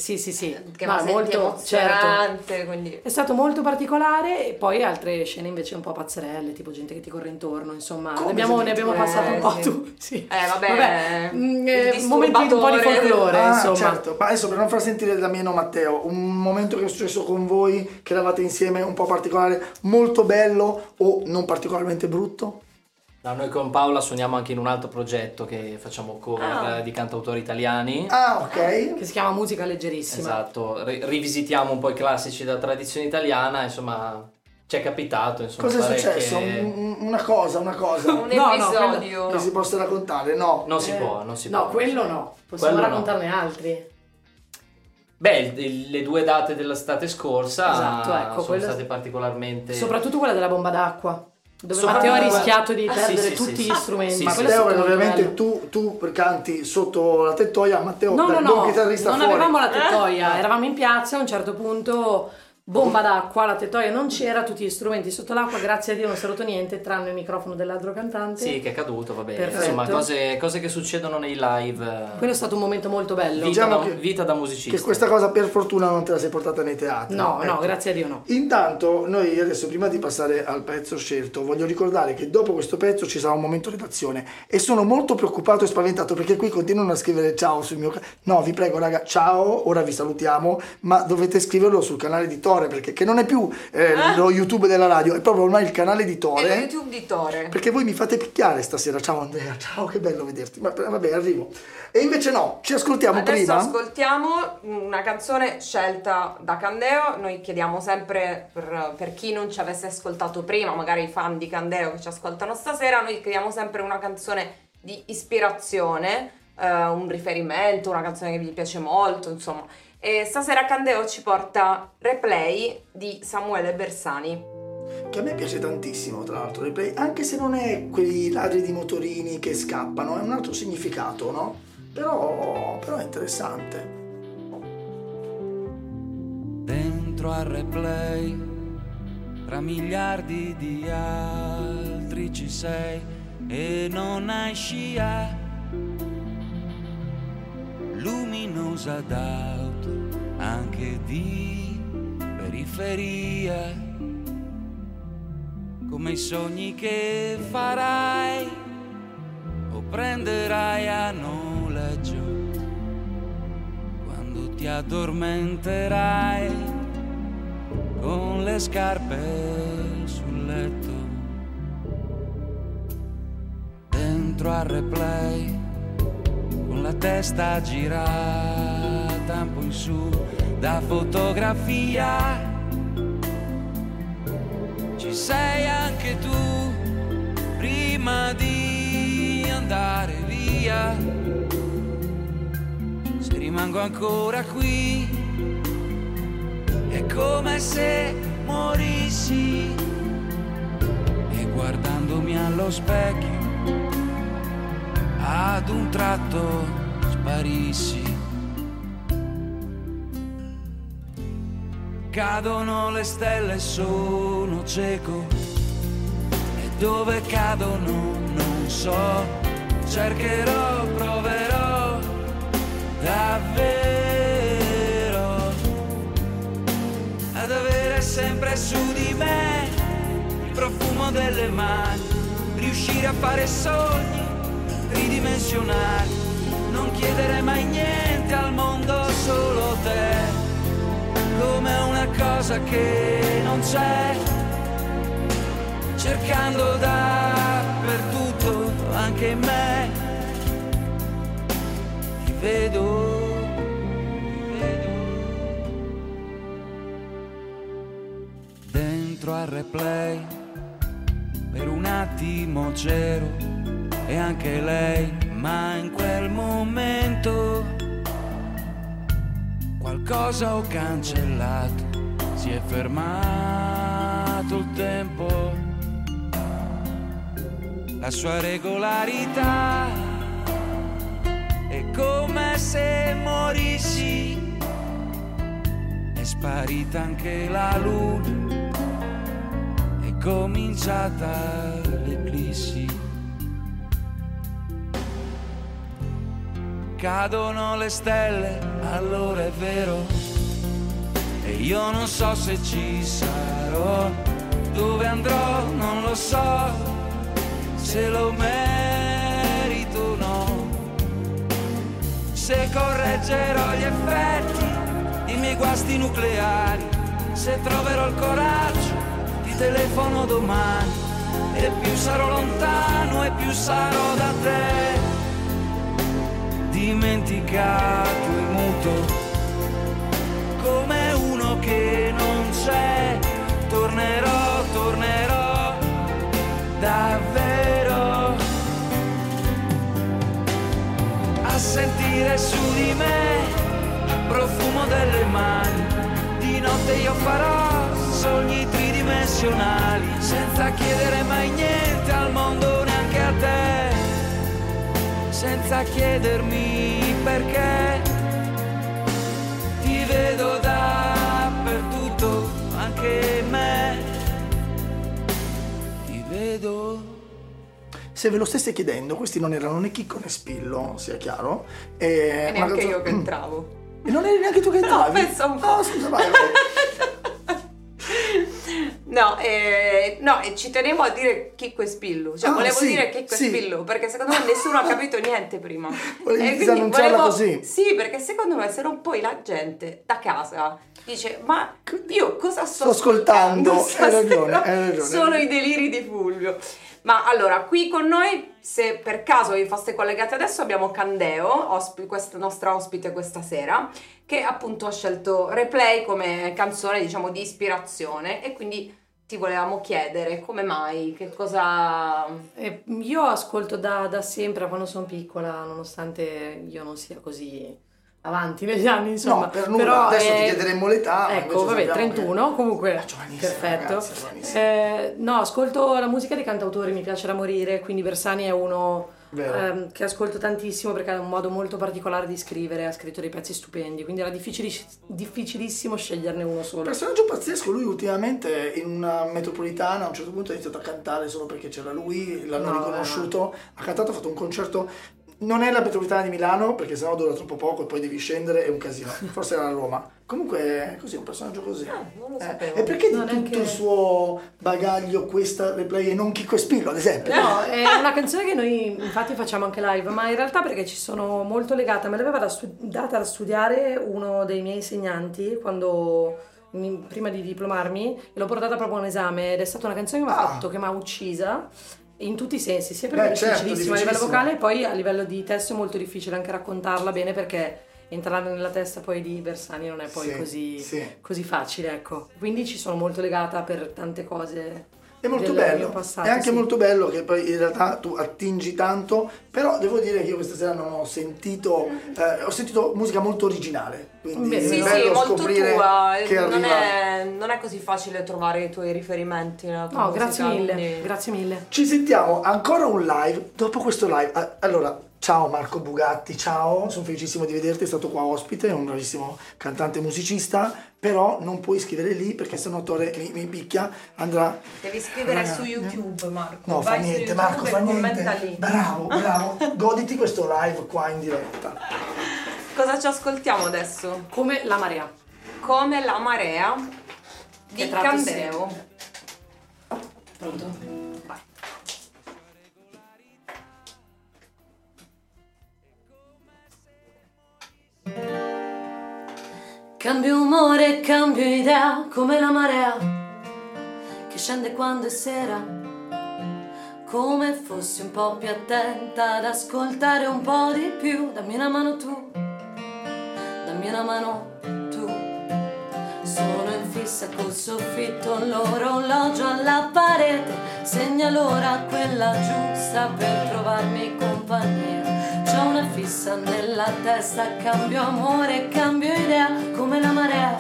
che ma va molto emozionante, certo. quindi È stato molto particolare e poi altre scene invece un po' pazzerelle, tipo gente che ti corre intorno, insomma, ne abbiamo passato un po' tu. Sì. vabbè, momenti un po' di folklore, insomma. Certo, ma adesso per non far sentire da meno Matteo, un momento che è successo con voi, che eravate insieme, un po' particolare, molto bello o non particolarmente brutto? No, noi con Paola suoniamo anche in un altro progetto che facciamo cover di cantautori italiani. Ah, ok. Che si chiama Musica Leggerissima. Esatto, rivisitiamo un po' i classici della tradizione italiana, insomma, ci è capitato, insomma. Cosa è successo? Una cosa. un No, episodio. Che si possa raccontare? No. Non si può. No, quello no. Possiamo Quello raccontarne altri. Beh, le 2 date dell'estate scorsa Esatto, ecco, sono quello- state particolarmente... Soprattutto quella della bomba d'acqua, dove Soprattutto Matteo ha quella- rischiato di perdere sì, tutti sì, gli sì. strumenti. Sì, Ma sì. quello è Matteo, stato perché molto ovviamente tu canti sotto la tettoia, Matteo, bello. da No, buon chitarrista non fuori. avevamo la tettoia, eravamo in piazza, a un certo punto bomba d'acqua, la tettoia non c'era, tutti gli strumenti sotto l'acqua, grazie a Dio non si è rotto niente, tranne il microfono dell'altro cantante. Sì, che è caduto, vabbè. Perfetto. Insomma, cose che succedono nei live. Quello è stato un momento molto bello. Diciamo che- Vita da musicista. Che questa cosa per fortuna non te la sei portata nei teatri. No, Ecco. grazie a Dio no. Intanto noi adesso, prima di passare al pezzo scelto, voglio ricordare che dopo questo pezzo ci sarà un momento redazione e sono molto preoccupato e spaventato perché qui continuano a scrivere ciao sul mio canale. No, vi prego raga, ciao, ora vi salutiamo, ma dovete scriverlo sul canale di Tore, perché che non è più lo YouTube della radio, è proprio ormai il canale di È Tore. lo YouTube di Tore. Perché voi mi fate picchiare stasera. Ciao Andrea, ciao, che bello vederti. Ma vabbè, arrivo. E invece no, ci ascoltiamo Adesso prima. ascoltiamo una canzone scelta da Candeo. Noi chiediamo sempre, per chi non ci avesse ascoltato prima, magari i fan di Candeo che ci ascoltano stasera, noi chiediamo sempre una canzone di ispirazione, un riferimento, una canzone che vi piace molto, insomma. E stasera Candeo ci porta Replay di Samuele Bersani. Che a me piace tantissimo, tra l'altro, Replay, anche se non è quei ladri di motorini che scappano, è un altro significato, no? Però è interessante. Dentro al Replay, tra miliardi di altri ci sei e non hai scia, luminosa d'auto anche di periferia, come i sogni che farai o prenderai a noleggio quando ti addormenterai con le scarpe sul letto. Dentro al replay, con la testa girata un po' in su da fotografia, ci sei anche tu prima di andare via. Se rimango ancora qui è come se morissi e guardandomi allo specchio ad un tratto sparissi. Cadono le stelle, sono cieco e dove cadono non so. Cercherò, proverò davvero ad avere sempre su di me il profumo delle mani, riuscire a fare sogni tridimensionali, non chiedere mai niente al mondo, solo te, come una cosa che non c'è, cercando dappertutto, anche in me, ti vedo. Dentro al replay, per un attimo c'ero e anche lei, ma in quel momento qualcosa ho cancellato, si è fermato il tempo, la sua regolarità è come se morissi, è sparita anche la luna, è cominciata l'eclissi. Cadono le stelle, allora è vero, e io non so se ci sarò, dove andrò non lo so, se lo merito o no, se correggerò gli effetti dei miei guasti nucleari, se troverò il coraggio ti telefono domani, e più sarò lontano e più sarò da te, dimenticato e muto, come uno che non c'è. Tornerò, tornerò davvero a sentire su di me il profumo delle mani. Di notte io farò sogni tridimensionali, senza chiedere mai niente al mondo, neanche a te, senza chiedermi perché, ti vedo dappertutto, anche me, ti vedo. Se ve lo stesse chiedendo, questi non erano né Chicco né Spillo, sia chiaro. E neanche io che entravo. E non eri neanche tu che entravi? No, pensa un po'. No, scusa, vai. No, e ci tenevo a dire Chicco e Spillo, cioè volevo dire Chicco e Spillo, perché secondo me nessuno ha capito niente prima. Volevi annunciarla così? Sì, perché secondo me se non poi la gente da casa dice, ma io cosa sto ascoltando? Hai ragione. Sono i deliri di Fulvio. Ma allora, qui con noi, se per caso vi foste collegati adesso, abbiamo Candeo, questa nostra ospite questa sera, che appunto ha scelto Replay come canzone, diciamo, di ispirazione, e quindi ti volevamo chiedere come mai, che cosa... Io ascolto da sempre, quando sono piccola, nonostante io non sia così avanti negli anni, insomma. No, per nulla. Però adesso ti chiederemo l'età. Ecco, vabbè, 31, che... comunque perfetto. Ragazzi, no, ascolto la musica dei cantautori, mi piace da morire, quindi Bersani è uno che ascolto tantissimo perché ha un modo molto particolare di scrivere, ha scritto dei pezzi stupendi, quindi era difficilissimo sceglierne uno solo. Personaggio pazzesco, lui ultimamente in una metropolitana a un certo punto ha iniziato a cantare solo perché c'era lui, l'hanno riconosciuto, ha cantato, ha fatto un concerto Non è la metropolitana di Milano, perché sennò dura troppo poco e poi devi scendere, è un casino. Forse era a Roma. Comunque, così, un personaggio così. Non lo sapevo. E perché di Non è tutto che- il suo bagaglio questa replay e non Chicco e Spillo, ad esempio? No, è una canzone che noi infatti facciamo anche live, ma in realtà perché ci sono molto legata, me l'aveva data da studiare uno dei miei insegnanti prima di diplomarmi, e l'ho portata proprio a un esame ed è stata una canzone che mi ha fatto, che mi ha uccisa in tutti i sensi, sia perché è difficilissima a livello vocale e poi a livello di testo è molto difficile anche raccontarla bene, perché entrare nella testa poi di Bersani non è poi così facile, ecco. Quindi ci sono molto legata per tante cose. È molto del bello, mio passato, è anche sì. molto bello che poi in realtà tu attingi tanto, però devo dire che io questa sera non ho sentito musica molto originale, quindi Bene. è Sì, bello molto scoprire tua. che Non arriva. è così facile trovare i tuoi riferimenti nella tua No, musica, grazie mille, quindi- grazie mille. Ci sentiamo ancora un live, dopo questo live, allora ciao Marco Bugatti, ciao, sono felicissimo di vederti, è stato qua ospite, è un bravissimo cantante e musicista, però non puoi scrivere lì perché sennò Tore mi picchia, andrà... Devi scrivere su YouTube, Marco. No, fa Vai su niente, YouTube Marco, e fa commenta niente. lì. Bravo, goditi questo live qua in diretta. Cosa ci ascoltiamo adesso? Come la marea. Come la marea di Che tratto Candeo. Pronto? Vai. Cambio umore, cambio idea, come la marea che scende quando è sera. Come fossi un po' più attenta ad ascoltare un po' di più. Dammi una mano tu, dammi una mano tu. Sono in fissa col soffitto, l'orologio alla parete segna l'ora quella giusta per trovarmi compagnia. C'ho una fissa nella testa, cambio amore, cambio idea, come la marea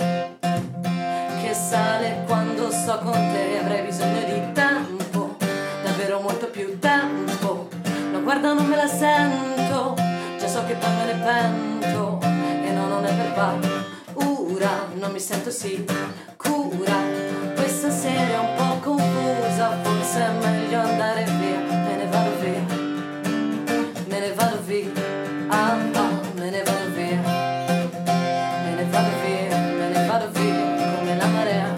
che sale quando sto con te. Avrei bisogno di tempo, davvero molto più tempo. No, guarda, non me la sento, già so che poi me ne pento. E no, non è per paura, non mi sento sicura. Questa sera è un po' confusa, forse è meglio andare via. Me ne vado via, me ne vado via, ah, me ne vado via, me ne vado via, me ne vado via, come la marea,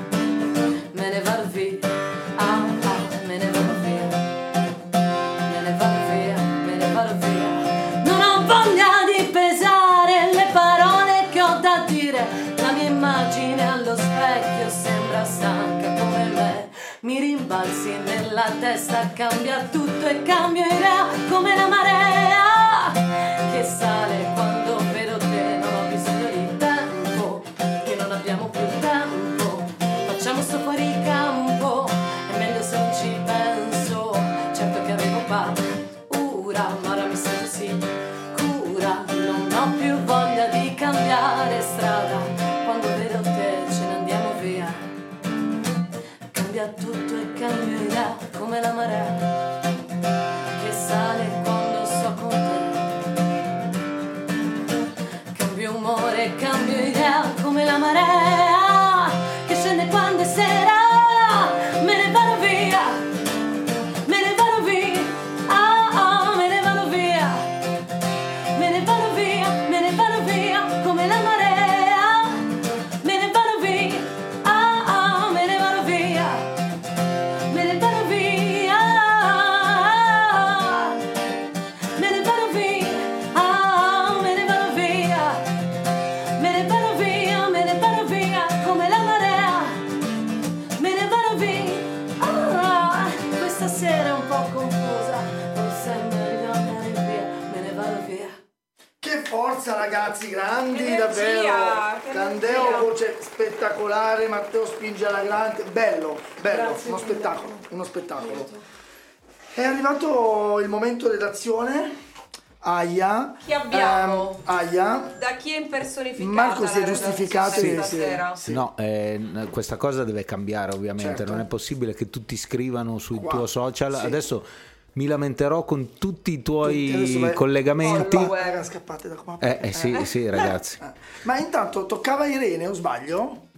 me ne vado via, ah, me ne vado via, me ne vado via, me ne vado via. Non ho voglia di pesare le parole che ho da dire, la mia immagine allo specchio sembra stanca come me. Mi rimbalzi nella testa, cambia tutto e cambio idea, come la marea che sale quando vedo te. Non ho bisogno di tempo, che non abbiamo più tempo. Facciamo sto fuori campo, è meglio se non ci penso. Certo che avevo paura, ma ora mi sento sicura. Non ho più voglia di cambiare strada, quando vedo te ce ne andiamo via. Cambia tutto e cambio idea, come la marea che sale quando sto con te. Cambio umore, cambio idea, come la marea che scende quando è sera. Me ne vado via, me ne vado via, ah, me ne vado via, me ne vado via, me ne vado via, come la marea. Me ne vado via, ah, me ne vado via, me ne vado via, me ne vado via, ah, me ne vado via, me ne vado via, me ne vado via, come la marea. Me ne vado via, ah, questa sera è un po' confusa, forse è meglio andare via, me ne vado via. Che forza ragazzi, grandi Che energia, davvero. che Candeo, energia. voce spettacolare, Matteo spinge alla grande, bello, Grazie uno mille. spettacolo, uno spettacolo. È arrivato il momento redazione. Aia. Chi abbiamo? Aia. Da chi è impersonificata? Marco si è la giustificato redazione ieri stasera? Sì. No, questa cosa deve cambiare ovviamente, Certo. non è possibile che tutti scrivano sui Qua. tuoi social. Sì. Adesso mi lamenterò con tutti i tuoi Adesso vai- collegamenti. Follower, scappate da qua. Sì, ragazzi. Ma intanto toccava a Irene, o sbaglio?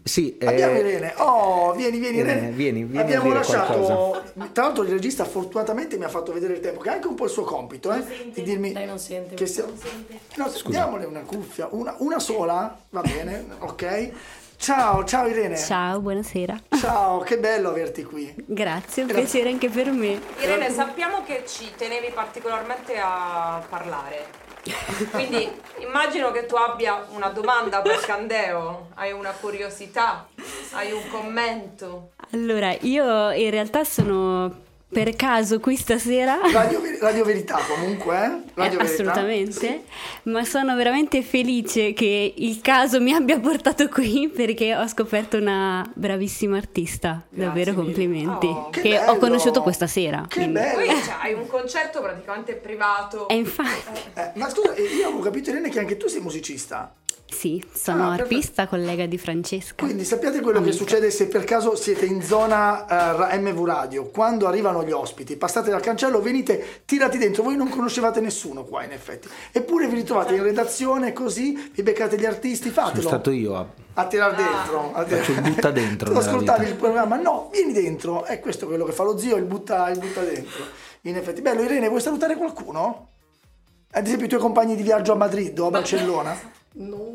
Sì, abbiamo Irene. Vieni Irene. Vieni abbiamo a dire lasciato qualcosa. Tra l'altro il regista fortunatamente mi ha fatto vedere il tempo, che è anche un po' il suo compito, di dirmi Dai, non sente. che no, diamole una cuffia, una sola, va bene, ok. Ciao Irene. Ciao, buonasera. Ciao, che bello averti qui. Grazie, un piacere anche per me. Irene, sappiamo che ci tenevi particolarmente a parlare. Quindi immagino che tu abbia una domanda per Candeo, hai una curiosità, hai un commento. Allora, io in realtà sono per caso qui stasera. Radio Verità comunque, Radio assolutamente, Verità. Ma sono veramente felice che il caso mi abbia portato qui perché ho scoperto una bravissima artista. Davvero complimenti. Che ho conosciuto questa sera. Che bello. Poi hai un concerto praticamente privato. E infatti. Ma scusa, io avevo capito Irene che anche tu sei musicista. Sì, sono arpista, collega di Francesca. Quindi sappiate quello che succede se per caso siete in zona MV Radio. Quando arrivano gli ospiti, passate dal cancello, venite tirati dentro. Voi non conoscevate nessuno qua in effetti. Eppure vi ritrovate in redazione così, vi beccate gli artisti, fatelo. Sono stato io a tirar dentro. Faccio il butta dentro. Tu ascoltavi il programma, no, vieni dentro. È questo quello che fa lo zio, il butta dentro. In effetti. Bello, Irene, vuoi salutare qualcuno? Ad esempio i tuoi compagni di viaggio a Madrid o a Barcellona? No.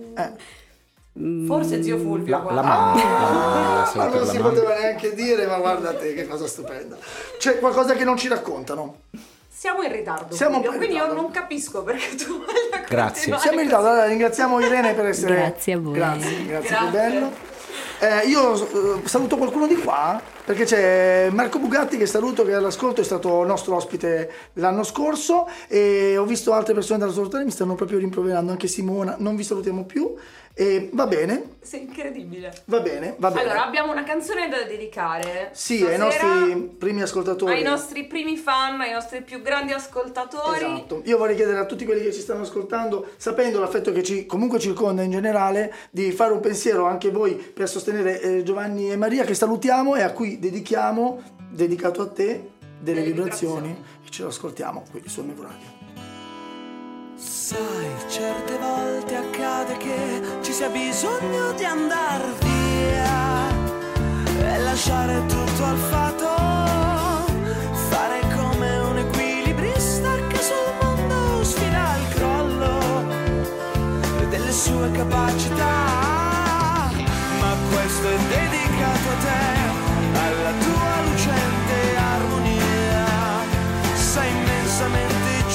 Forse zio Fulvio. La mamma. Ma non si poteva neanche dire, ma guarda te che cosa stupenda. C'è qualcosa che non ci raccontano? Siamo in ritardo, quindi io non capisco perché tu voglia Grazie. Siamo in ritardo, allora ringraziamo Irene per essere... Grazie a voi. Grazie, che bello. Io saluto qualcuno di qua perché c'è Marco Bugatti che saluto, che all'ascolto è stato nostro ospite l'anno scorso, e ho visto altre persone dalla sortale, mi stanno proprio rimproverando, anche Simona, non vi salutiamo più. E va bene? Sei incredibile. Va bene. Allora, abbiamo una canzone da dedicare. Sì, ai nostri primi ascoltatori. Ai nostri primi fan, ai nostri più grandi ascoltatori. Esatto. Io vorrei chiedere a tutti quelli che ci stanno ascoltando, sapendo l'affetto che ci comunque circonda in generale, di fare un pensiero anche voi per sostenere Giovanni e Maria, che salutiamo e a cui dedichiamo, dedicato a te, delle vibrazioni, e ce lo ascoltiamo qui su MV Radio. Sai, certe volte accade che ci sia bisogno di andar via e lasciare tutto al fato, fare come un equilibrista che sul mondo sfida il crollo delle sue capacità. Ma questo è dedicato a te, alla tua lucente armonia. Sei immensamente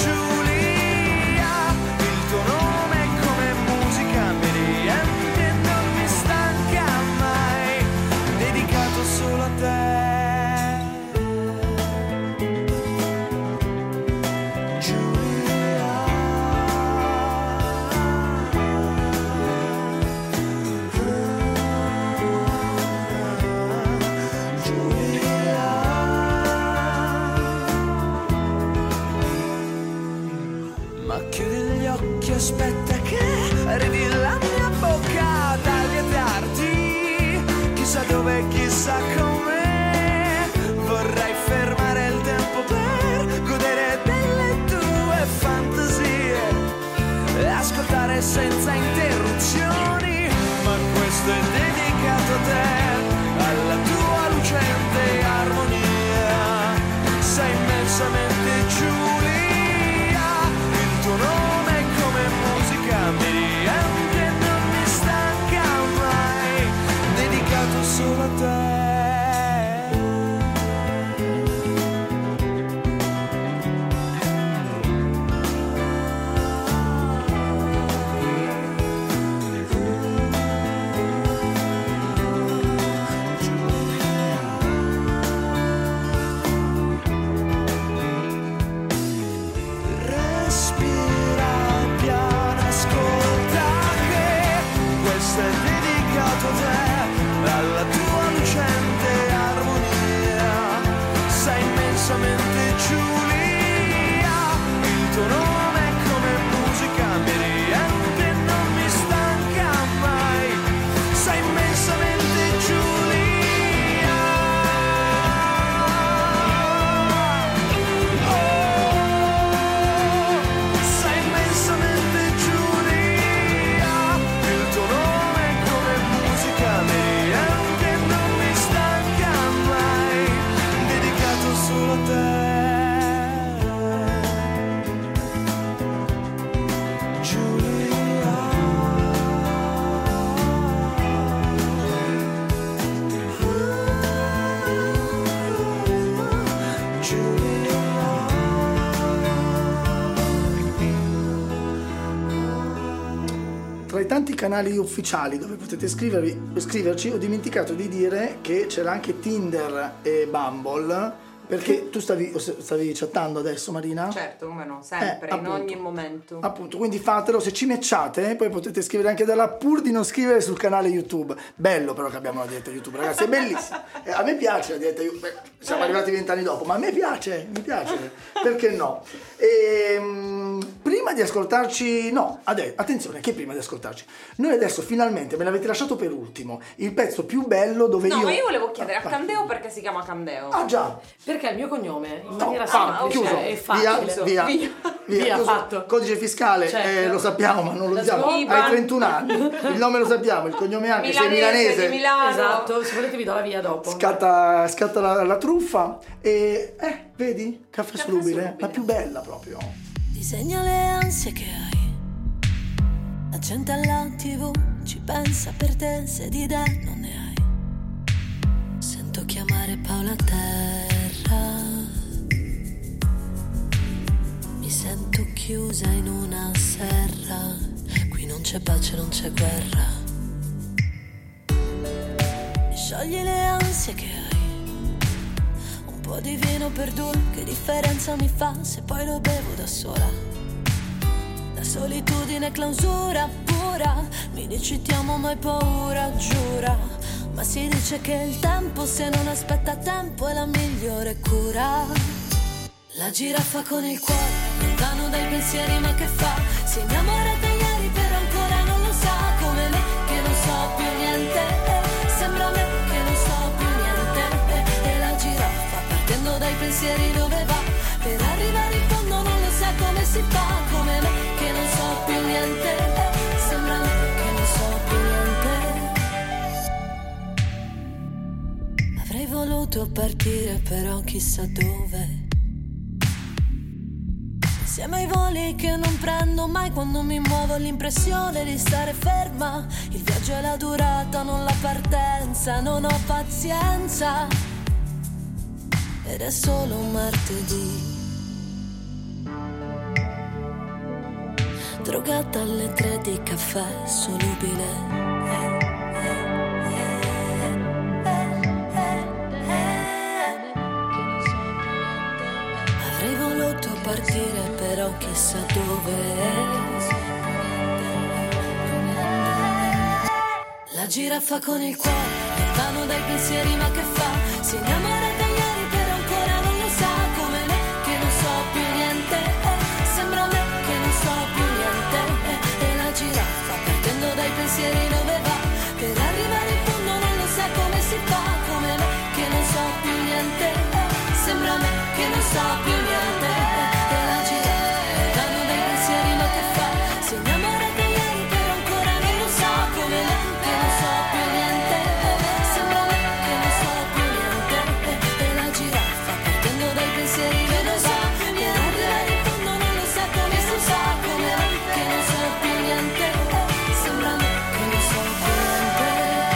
aspetta che arrivi la mia bocca ad allietarti, chissà dove, chissà come. Vorrei fermare il tempo per godere delle tue fantasie e ascoltare senza interruzioni. Ma questo è dedicato a te, alla tua lucente armonia. Sei immensamente Giulia, il tuo nome mi riempie e non mi stanca mai, dedicato solo a te. Questo è dedicato a te, alla tua lucente canali ufficiali dove potete scriverci, ho dimenticato di dire che c'era anche Tinder e Bumble, perché tu stavi chattando adesso, Marina? Certo, come no, sempre, in ogni momento. Appunto, quindi fatelo, se ci matchate, poi potete scrivere anche da là, pur di non scrivere sul canale YouTube. Bello però che abbiamo la diretta YouTube, ragazzi, è bellissimo. A me piace la diretta YouTube, siamo arrivati 20 anni dopo, ma a me piace, perché no? Prima di ascoltarci, attenzione, che prima di ascoltarci, noi adesso finalmente, me l'avete lasciato per ultimo, il pezzo più bello dove ma io volevo chiedere a Candeo perché si chiama Candeo. Ah già. Perché il mio cognome in maniera semplice chiuso. è facile. Via, fatto. Codice fiscale, certo. Lo sappiamo, ma non lo usiamo. Hai 31 anni, il nome lo sappiamo, il cognome anche, sei milanese. Di Milano. Esatto, se volete vi do la via dopo. Scatta la truffa e vedi? Caffè solubile, la più bella proprio. Disegna le ansie che hai, la gente alla TV ci pensa per te, se di idee non ne hai. Sento chiamare Paola a terra, mi sento chiusa in una serra, qui non c'è pace, non c'è guerra. Mi sciogli le ansie che hai, un po' di vino per due, che differenza mi fa se poi lo bevo da sola? La solitudine, clausura pura, mi dici ti amo ma hai paura, giura. Ma si dice che il tempo, se non aspetta tempo, è la migliore cura. La giraffa con il cuore, lontano dai pensieri ma che fa? Si innamora da ieri però ancora non lo sa, come me che non so più niente, sembra a me che non so più niente. E la giraffa partendo dai pensieri dove va? Per arrivare in fondo non lo sa come si fa, come me che non so più niente, sembra a me che non so più niente. Avrei voluto partire però chissà dove, insieme ai voli che non prendo mai, quando mi muovo l'impressione di stare ferma. Il viaggio è la durata, non la partenza, non ho pazienza. Ed è solo un martedì, drogata alle 3 di caffè solubile. Avrei voluto partire però chissà dove. La giraffa con il cuore, lontano dai pensieri ma che fa? Si innamora da ieri però ancora non lo sa, come me che non so più niente, sembra a me che non so più niente. E la giraffa partendo dai pensieri dove va? Per arrivare in fondo non lo sa come si fa, come me che non so più niente, sembra a me che non so più niente. E la giraffa lontano dai pensieri ma che fa? Si innamora da ieri però ancora non lo sa, come me che non so più niente, sembra a me che non so più niente. E la giraffa partendo dai pensieri dove va? Per arrivare in fondo non lo sa come si fa, come me che non so più niente, sembra a me che non so più niente.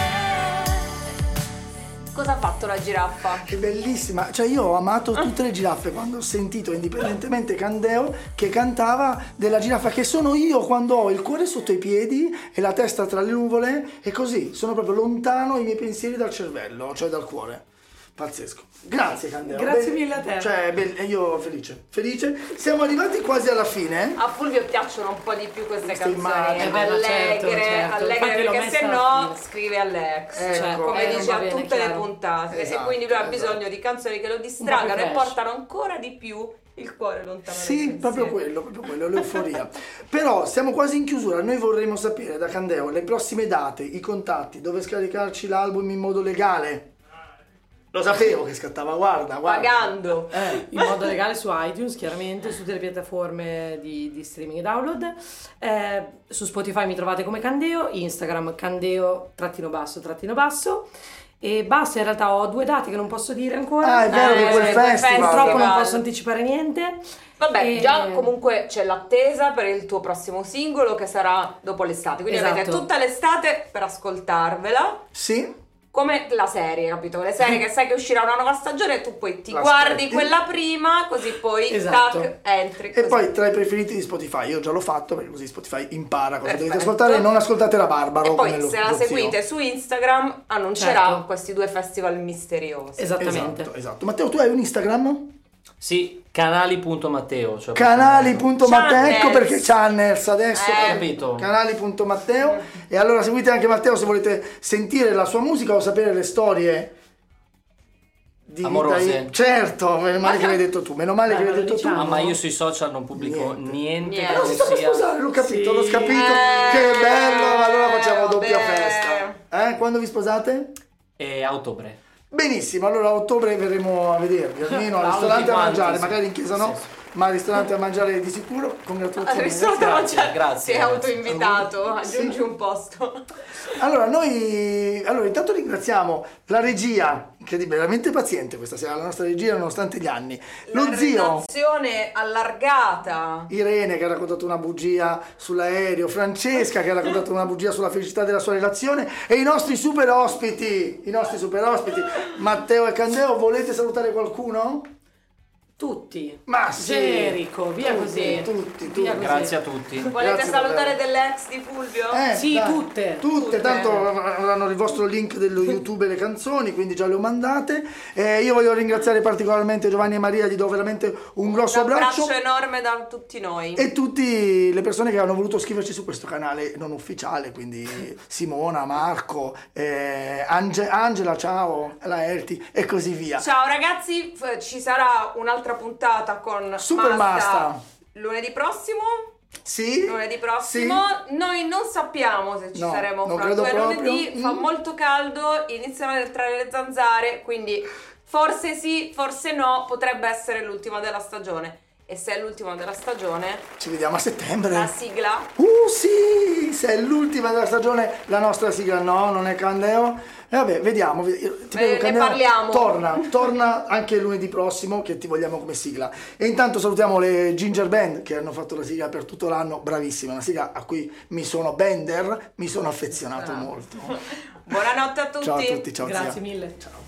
Cosa ha fatto la giraffa? È bellissima, cioè io ho amato tutte le giraffe quando ho sentito indipendentemente Candeo che cantava della giraffa, che sono io quando ho il cuore sotto i piedi e la testa tra le nuvole, e così sono proprio lontano i miei pensieri dal cervello, cioè dal cuore. Pazzesco. Grazie Candeo. Grazie mille a te. Cioè, io felice. Siamo arrivati quasi alla fine. A Fulvio piacciono un po' di più queste canzoni immagini. allegre, perché se no scrive all'ex, Ecco, come dice a bene, tutte le chiaro. puntate. Esatto, e quindi lui ha bisogno di canzoni che lo distraggano e fresh. portano ancora di più il cuore lontano dai Sì, proprio quello, l'euforia. Però siamo quasi in chiusura, noi vorremmo sapere da Candeo le prossime date, i contatti, dove scaricarci l'album in modo legale. Lo sapevo che scattava, guarda. Pagando. In modo legale su iTunes, chiaramente, su tutte le piattaforme di streaming e download. Su Spotify mi trovate come Candeo, Instagram Candeo _basso. E basta, in realtà ho 2 date che non posso dire ancora. Ah, è vero, che quel festival. Purtroppo non posso anticipare niente. Vabbè, già comunque c'è l'attesa per il tuo prossimo singolo che sarà dopo l'estate, quindi Esatto. avete tutta l'estate per ascoltarvela. Sì. come la serie, capito? Le serie che sai che uscirà una nuova stagione, tu poi ti L'aspetti. guardi quella prima, così poi Esatto. tac, entri. E così. poi tra i preferiti di Spotify, io già l'ho fatto perché così Spotify impara cosa Perfetto. dovete ascoltare e non ascoltate la Barbaro. E poi come se la lo zio. seguite su Instagram annuncerà Certo. questi 2 festival misteriosi. Esattamente. Esatto. Matteo, tu hai un Instagram? Sì, canali.matteo. Cioè Canali.matteo, ecco perché channels adesso. capito. Canali.matteo. E allora seguite anche Matteo se volete sentire la sua musica o sapere le storie di amorose. vita. Certo, meno male che l'hai detto tu. Meno male che l'hai detto tu. Ah, ma io sui social non pubblico niente. che Non non si sta per sia... sposare, l'ho capito, Sì. l'ho capito. Che bello, allora facciamo doppia vabbè. festa. Quando vi sposate? E a ottobre. Benissimo, allora a ottobre verremo a vedervi, almeno al Bravo, ristorante tutti a quanti, mangiare, sì. magari in chiesa no, ma al ristorante a mangiare di sicuro. Al Congratulazioni. ristorante a mangiare, grazie, sei grazie. autoinvitato, aggiungi un posto. Allora, noi intanto ringraziamo la regia, incredibile, veramente paziente questa sera, la nostra regia nonostante gli anni. Lo La zio redazione allargata. Irene che ha raccontato una bugia sull'aereo, Francesca che ha raccontato una bugia sulla felicità della sua relazione e i nostri super ospiti, Matteo e Candeo. Volete salutare qualcuno? Tutti. Ma sì. Gerico, via così. Tutti. Via così. Grazie a tutti. Volete Grazie, salutare davvero. delle ex di Fulvio? Sì, dai. tutte. Tanto avranno il vostro link dello YouTube e le canzoni, quindi già le ho mandate. Io voglio ringraziare particolarmente Giovanni e Maria, gli do veramente un grosso Un abbraccio. abbraccio enorme da tutti noi. E tutte le persone che hanno voluto scriverci su questo canale non ufficiale, quindi Simona, Marco, Angela, ciao, la Erti e così via. Ciao ragazzi, ci sarà un'altra puntata con Super Masta. lunedì prossimo. Sì? Lunedì prossimo. Noi non sappiamo se ci No, saremo non fra credo 2 proprio. lunedì. Fa molto caldo, iniziano ad entrare le zanzare, quindi forse sì, forse no, potrebbe essere l'ultima della stagione. E se è l'ultima della stagione, Ci vediamo a settembre. la sigla. Sì, se è l'ultima della stagione, la nostra sigla no, non è Candeo. E vabbè, vediamo. Ti prego, Ne Candeo, parliamo. Torna anche lunedì prossimo che ti vogliamo come sigla. E intanto salutiamo le Ginger Band che hanno fatto la sigla per tutto l'anno, bravissima, una sigla a cui mi sono affezionato molto. Buonanotte a tutti. Ciao a tutti, ciao Grazie zia. mille. Ciao.